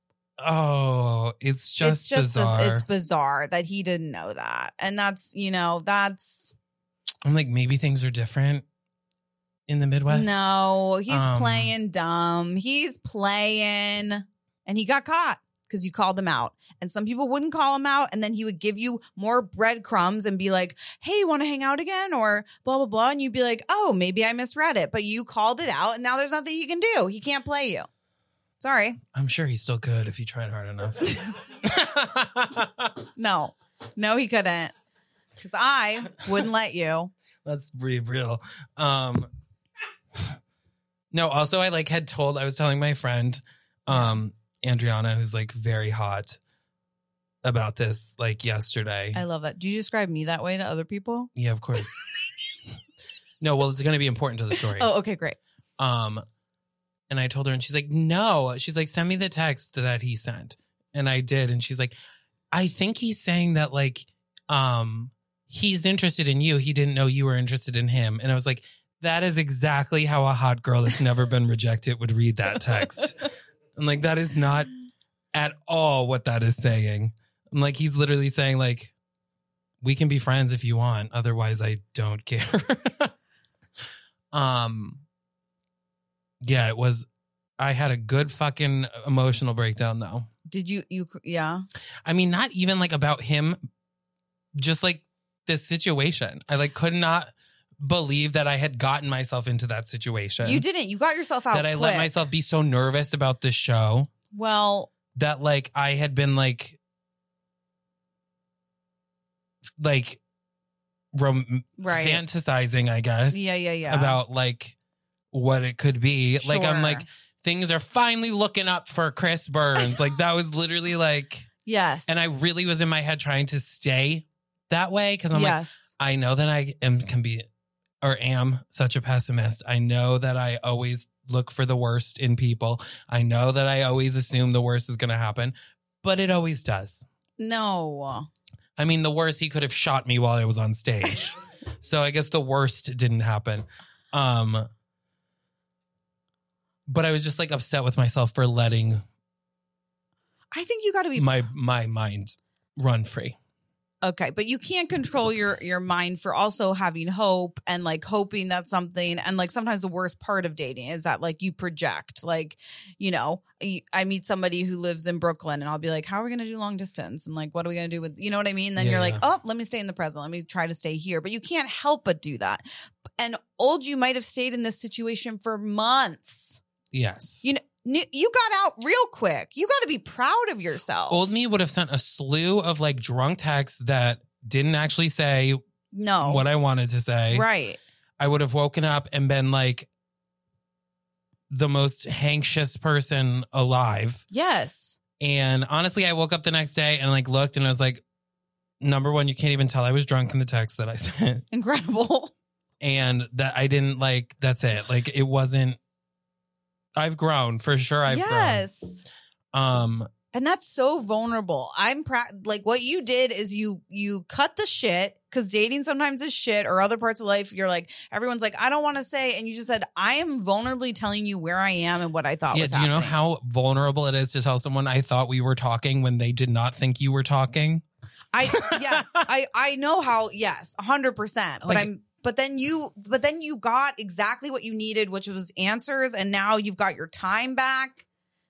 it's just bizarre. It's bizarre that he didn't know that. And that's. I'm like, maybe things are different in the Midwest. No, he's playing dumb. He's playing. And he got caught because you called him out. And some people wouldn't call him out. And then he would give you more breadcrumbs and be like, hey, you want to hang out again? Or blah, blah, blah. And you'd be like, oh, maybe I misread it. But you called it out. And now there's nothing he can do. He can't play you. Sorry. I'm sure he's still good if he tried hard enough. No, he couldn't. Because I wouldn't let you. Let's be real. No, also I was telling my friend, Andriana, who's like very hot, about this like yesterday. I love that. Do you describe me that way to other people? Yeah, of course. No, well, it's going to be important to the story. Oh, okay, great. And I told her, and she's like, no. She's like, send me the text that he sent. And I did. And she's like, I think he's saying that like, he's interested in you. He didn't know you were interested in him. And I was like, that is exactly how a hot girl that's never been rejected would read that text. I'm like, that is not at all what that is saying. I'm like, he's literally saying like, we can be friends if you want. Otherwise, I don't care. Yeah, it was, I had a good fucking emotional breakdown though. Did you, yeah. I mean, not even like about him, just like this situation. I like could not believe that I had gotten myself into that situation. You didn't. You got yourself out that I let myself be so nervous about this show. Well, that like I had been like fantasizing, I guess. Yeah. About like what it could be. Sure. Like I'm like, things are finally looking up for Chris Burns. Like that was literally like, yes. And I really was in my head trying to stay that way because I'm like, I know that I am such a pessimist. I know that I always look for the worst in people. I know that I always assume the worst is going to happen, but it always does. No. I mean, the worst, he could have shot me while I was on stage. So I guess the worst didn't happen. But I was just like upset with myself for letting I think you got to be my mind run free. Okay, but you can't control your mind for also having hope and like hoping that something, and like sometimes the worst part of dating is that like you project, like, you know, I meet somebody who lives in Brooklyn and I'll be like, how are we going to do long distance? And like, what are we going to do with, you know what I mean? Then you're like, oh, let me stay in the present. Let me try to stay here. But you can't help but do that. And old, you might have stayed in this situation for months. Yes. You know, you got out real quick. You got to be proud of yourself. Old me would have sent a slew of like drunk texts that didn't actually say what I wanted to say. Right. I would have woken up and been like the most anxious person alive. Yes. And honestly, I woke up the next day and like looked and I was like, number one, you can't even tell I was drunk in the text that I sent. Incredible. And that I didn't like, that's it. Like it wasn't, I've grown for sure. I've grown. And that's so vulnerable. I'm like what you did is you cut the shit, because dating sometimes is shit, or other parts of life. You're like, everyone's like, I don't want to say. And you just said, I am vulnerably telling you where I am and what I thought was happening. Do you know how vulnerable it is to tell someone I thought we were talking when they did not think you were talking? I know how, 100%. But then you got exactly what you needed, which was answers, and now you've got your time back.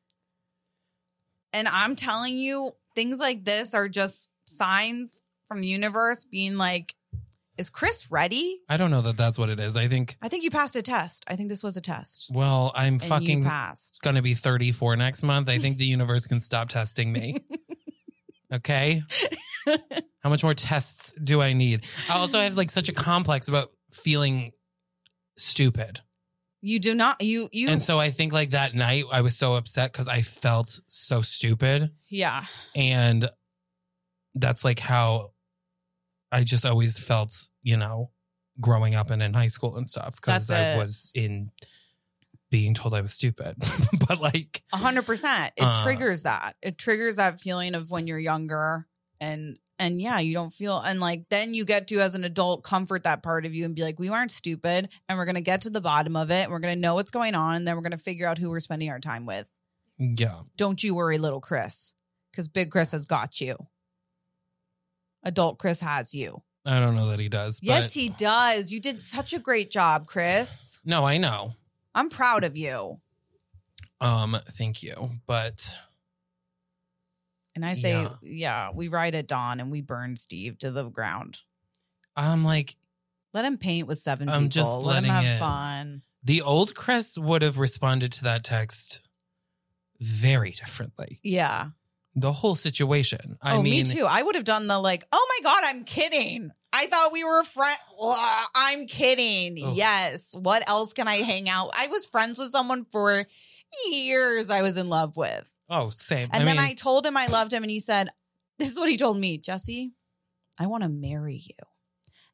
And I'm telling you, things like this are just signs from the universe being like, is Chris ready? I don't know that that's what it is. I think you passed a test. I think this was a test. Well, I'm and fucking going to be 34 next month. I think the universe can stop testing me. Okay? How much more tests do I need? I also have like such a complex about feeling stupid. You do not, you. And so I think like that night I was so upset because I felt so stupid. Yeah. And that's like how I just always felt, you know, growing up and in high school and stuff, because I was in being told I was stupid. But like 100%, it triggers that. It triggers that feeling of when you're younger and yeah, you don't feel, and like then you get to, as an adult, comfort that part of you and be like, we weren't stupid, and we're going to get to the bottom of it, and we're going to know what's going on, and then we're going to figure out who we're spending our time with. Yeah. Don't you worry, little Chris, because big Chris has got you. Adult Chris has you. I don't know that he does. Yes, he does. You did such a great job, Chris. No, I know. I'm proud of you. Thank you. But and I say, we ride at dawn and we burn Steve to the ground. I'm like, let him paint with 7 people. Just let him have fun. The old Chris would have responded to that text very differently. Yeah. The whole situation. I mean, me too. I would have done the like, oh my God, I'm kidding. I thought we were friends. I'm kidding. Oh. Yes. What else can I hang out? I was friends with someone for years I was in love with. Oh, same. And then I told him I loved him, and he said, this is what he told me, Jesse, I want to marry you.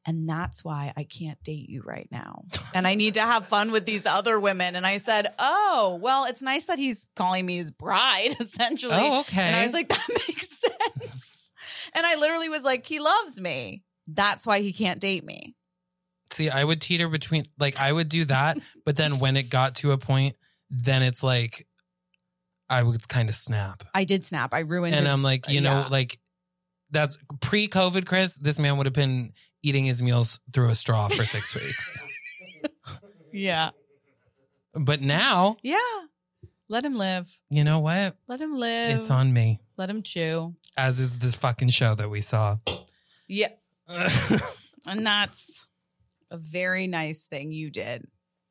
And that's why I can't date you right now. And I need to have fun with these other women. And I said, oh, well, it's nice that he's calling me his bride, essentially. Oh, okay. And I was like, that makes sense. And I literally was like, he loves me. That's why he can't date me. See, I would teeter between, like, I would do that. But then when it got to a point, then it's like, I would kind of snap. I did snap. I ruined And his, I'm like, you know, like, that's pre-COVID, Chris. This man would have been eating his meals through a straw for 6 weeks. Yeah. But now, Yeah. Let him live. you know what? Let him live. It's on me. Let him chew. As is this fucking show that we saw. Yeah. And that's a very nice thing you did.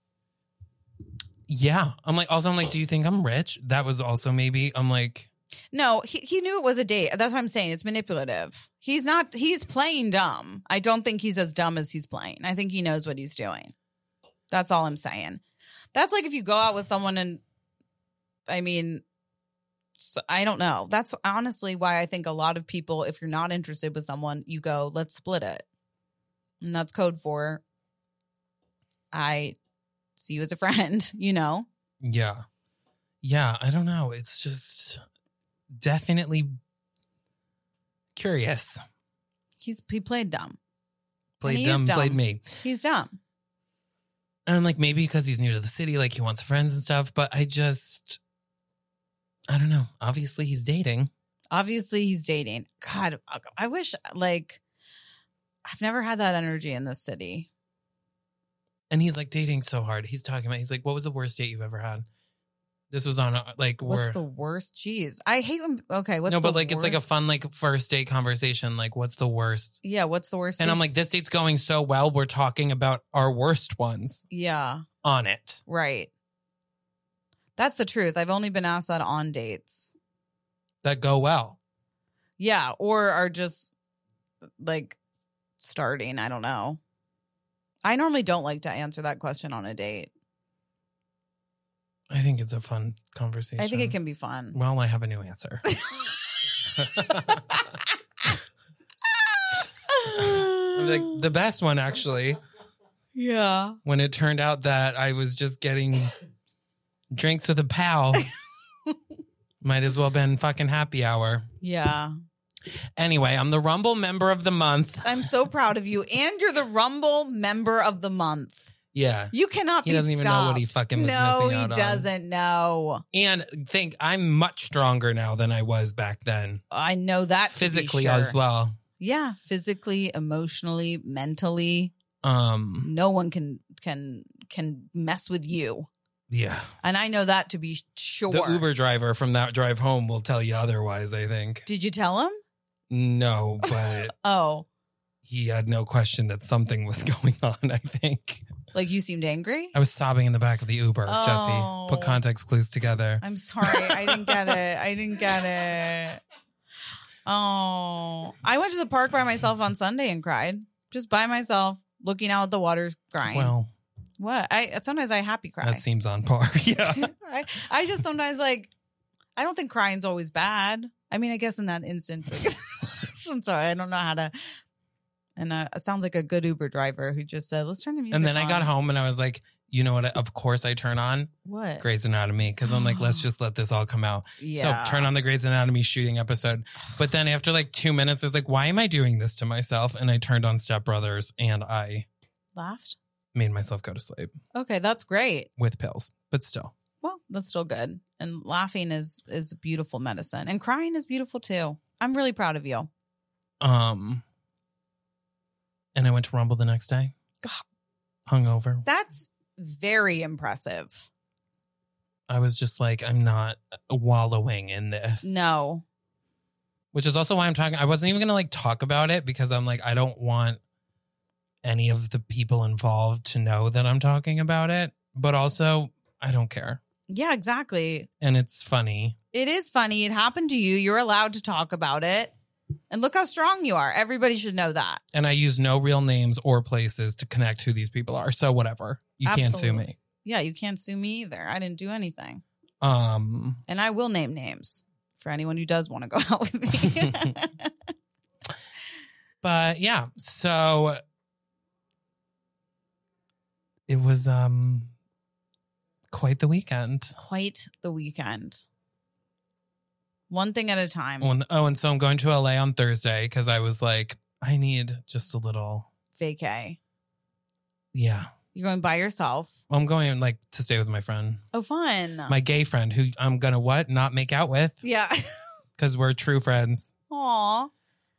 Yeah. I'm like, do you think I'm rich? That was also maybe, I'm like, No, he knew it was a date. That's what I'm saying. It's manipulative. He's playing dumb. I don't think he's as dumb as he's playing. I think he knows what he's doing. That's all I'm saying. That's like if you go out with someone and, I mean, so I don't know. That's honestly why I think a lot of people, if you're not interested with someone, you go, let's split it. And that's code for, I see you as a friend, you know? yeah. Yeah. I don't know. It's just definitely curious. He played dumb. Played he dumb, is dumb. played me. He's dumb. And I'm like, maybe because he's new to the city, like he wants friends and stuff. But I don't know. Obviously, he's dating. God, I wish, like, I've never had that energy in this city. And he's like dating so hard. He's talking about, he's like, what was the worst date you've ever had? This was on like, What's the worst? Jeez. I hate when, okay, what's no, the but like, worst? it's like a fun, like first date conversation. Like, what's the worst? Yeah, what's the worst? And date? I'm like, this date's going so well. We're talking about our worst ones Yeah, on it. right. That's the truth. I've only been asked that on dates. That go well. Yeah, or are just like starting. I don't know. I normally don't like to answer that question on a date. I think it's a fun conversation. I think it can be fun. Well, I have a new answer. Like the best one, actually, Yeah. when it turned out that I was just getting drinks with a pal. Might as well been fucking happy hour. Yeah. Anyway, I'm the Rumble member of the month. I'm so proud of you. And you're the Rumble member of the month. Yeah. You cannot be He doesn't even know what he stopped. fucking was No, missing he out on. doesn't know. And think I'm much stronger now than I was back then. I know that to be Physically sure. as well. Yeah, physically, emotionally, mentally. No one can mess with you. Yeah. And I know that to be sure. The Uber driver from that drive home will tell you otherwise, I think. Did you tell him? No, but Oh, he had no question that something was going on, I think. like you seemed angry? I was sobbing in the back of the Uber, Oh. Jesse. Put context clues together. I'm sorry. I didn't get it. Oh, I went to the park by myself on Sunday and cried. Just by myself, looking out at the waters, crying. Well, What? Sometimes I happy cry. that seems on par. Yeah. I just sometimes like, I don't think crying's always bad. I mean, I guess in that instance, I'm sorry, I don't know how to. And it sounds like a good Uber driver who just said, let's turn the music on. And then I got home and I was like, you know what? Of course I turn on What? Grey's Anatomy because I'm like, let's just let this all come out. Yeah. So turn on the Grey's Anatomy shooting episode. But then after like 2 minutes, I was like, why am I doing this to myself? And I turned on Step Brothers and I Laughed? made myself go to sleep Okay, that's great. with pills, but still. Well, that's still good. And laughing is beautiful medicine. And crying is beautiful too. I'm really proud of you. And I went to Rumble the next day. Hungover. That's very impressive. I was just like, I'm not wallowing in this. No. Which is also why I'm talking. I wasn't even going to like talk about it because I'm like, I don't want any of the people involved to know that I'm talking about it. But also, I don't care. Yeah, exactly. And it's funny. It is funny. It happened to you. You're allowed to talk about it. And look how strong you are. Everybody should know that. And I use no real names or places to connect who these people are. So whatever. You can't sue Absolutely. me. Yeah, you can't sue me either. I didn't do anything. Um, And I will name names for anyone who does want to go out with me. But yeah, so It was quite the weekend. Quite the weekend. One thing at a time. And so I'm going to LA on Thursday because I was like, I need just a little vacay. Yeah. You're going by yourself? I'm going like to stay with my friend. Oh, fun. My gay friend who I'm going to not make out with. Yeah. Because we're true friends. Aw.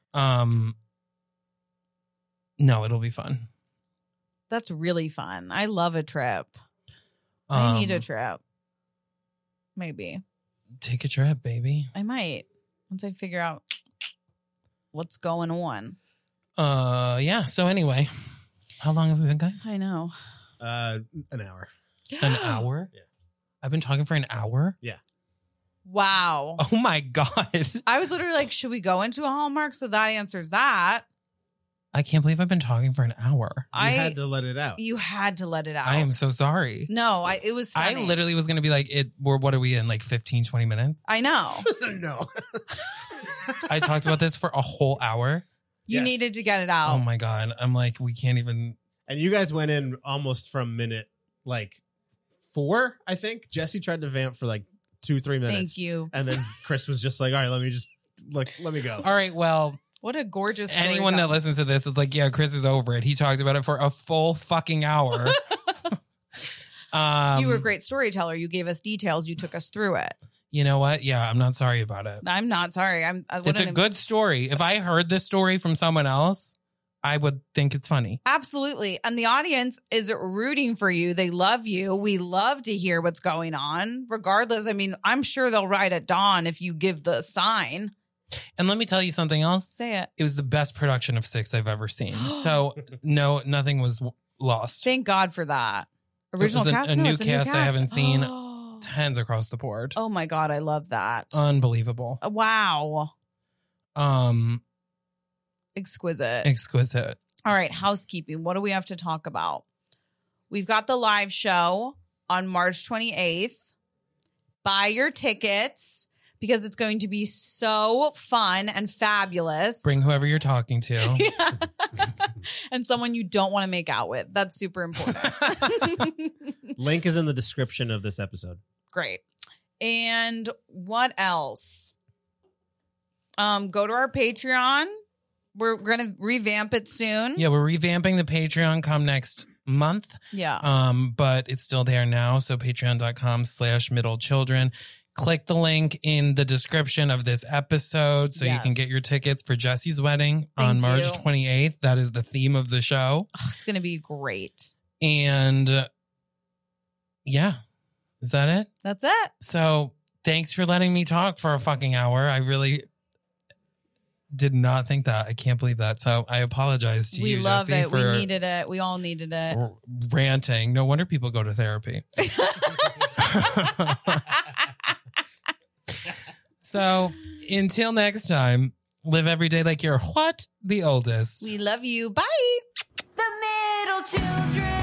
No, it'll be fun. That's really fun. I love a trip. I need a trip. Maybe. Take a trip, baby. I might. Once I figure out what's going on. Yeah. So anyway, how long have we been going? I know. An hour. An hour? Yeah. I've been talking for an hour? Yeah. Wow. Oh my God. I was literally like, should we go into a Hallmark? So that answers that. I can't believe I've been talking for an hour. You had to let it out. You had to let it out. I am so sorry. No, it was stunning. I literally was going to be like, what are we in, like 15, 20 minutes? I know. No. I talked about this for a whole hour. You needed to get it out. Oh my God. I'm like, we can't even. And you guys went in almost from minute like 4, I think. Jesse tried to vamp for like 2-3 minutes. Thank you. And then Chris was just like, all right, let me go. All right, well. What a gorgeous anyone that listens to this is like, yeah, Chris is over it. He talks about it for a full fucking hour. You were a great storyteller. You gave us details. You took us through it. You know what? Yeah, I'm not sorry about it. I'm not sorry. It's a good story. If I heard this story from someone else, I would think it's funny. Absolutely. And the audience is rooting for you. They love you. We love to hear what's going on. Regardless, I mean, I'm sure they'll ride at dawn if you give the sign. And let me tell you something else. Say it. It was the best production of 6 I've ever seen. So no, nothing was lost. Thank God for that. Original cast? A new cast I haven't seen. Oh. Tens across the board. Oh my God, I love that. Unbelievable. Wow. Exquisite. All right, housekeeping. What do we have to talk about? We've got the live show on March 28th. Buy your tickets because it's going to be so fun and fabulous. Bring whoever you're talking to. Yeah. And someone you don't want to make out with. That's super important. Link is in the description of this episode. Great. And what else? Go to our Patreon. We're going to revamp it soon. Yeah, we're revamping the Patreon come next month. Yeah. But it's still there now. So patreon.com/middlechildren. Click the link in the description of this episode so you can get your tickets for Jesse's wedding on March 28th. That is the theme of the show. It's going to be great. And yeah, is that it? That's it. So thanks for letting me talk for a fucking hour. I really did not think that. I can't believe that. So I apologize to you, We love Jesse, it. for We needed it. We all needed it. ranting. No wonder people go to therapy. So until next time, live every day like you're what? The oldest. We love you. Bye. The Middle Children.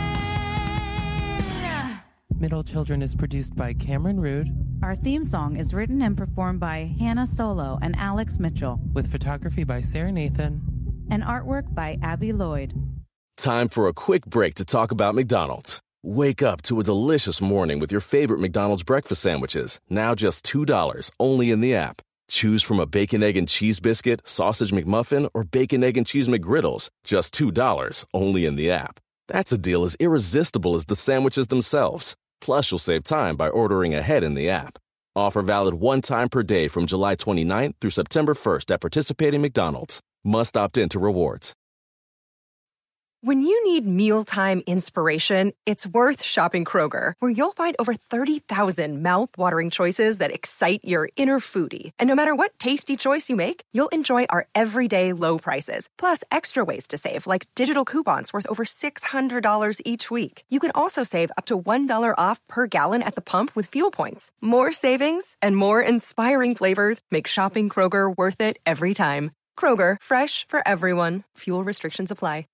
Middle Children is produced by Cameron Rood Our theme song is written and performed by Hannah Solo and Alex Mitchell, with photography by Sarah Nathan. and artwork by Abby Lloyd. Time for a quick break to talk about McDonald's. Wake up to a delicious morning with your favorite McDonald's breakfast sandwiches, now just $2, only in the app. Choose from a bacon, egg, and cheese biscuit, sausage McMuffin, or bacon, egg, and cheese McGriddles, just $2, only in the app. That's a deal as irresistible as the sandwiches themselves. Plus, you'll save time by ordering ahead in the app. Offer valid one time per day from July 29th through September 1st at participating McDonald's. Must opt into rewards. When you need mealtime inspiration, it's worth shopping Kroger, where you'll find over 30,000 mouth-watering choices that excite your inner foodie. And no matter what tasty choice you make, you'll enjoy our everyday low prices, plus extra ways to save, like digital coupons worth over $600 each week. You can also save up to $1 off per gallon at the pump with fuel points. More savings and more inspiring flavors make shopping Kroger worth it every time. Kroger, fresh for everyone. Fuel restrictions apply.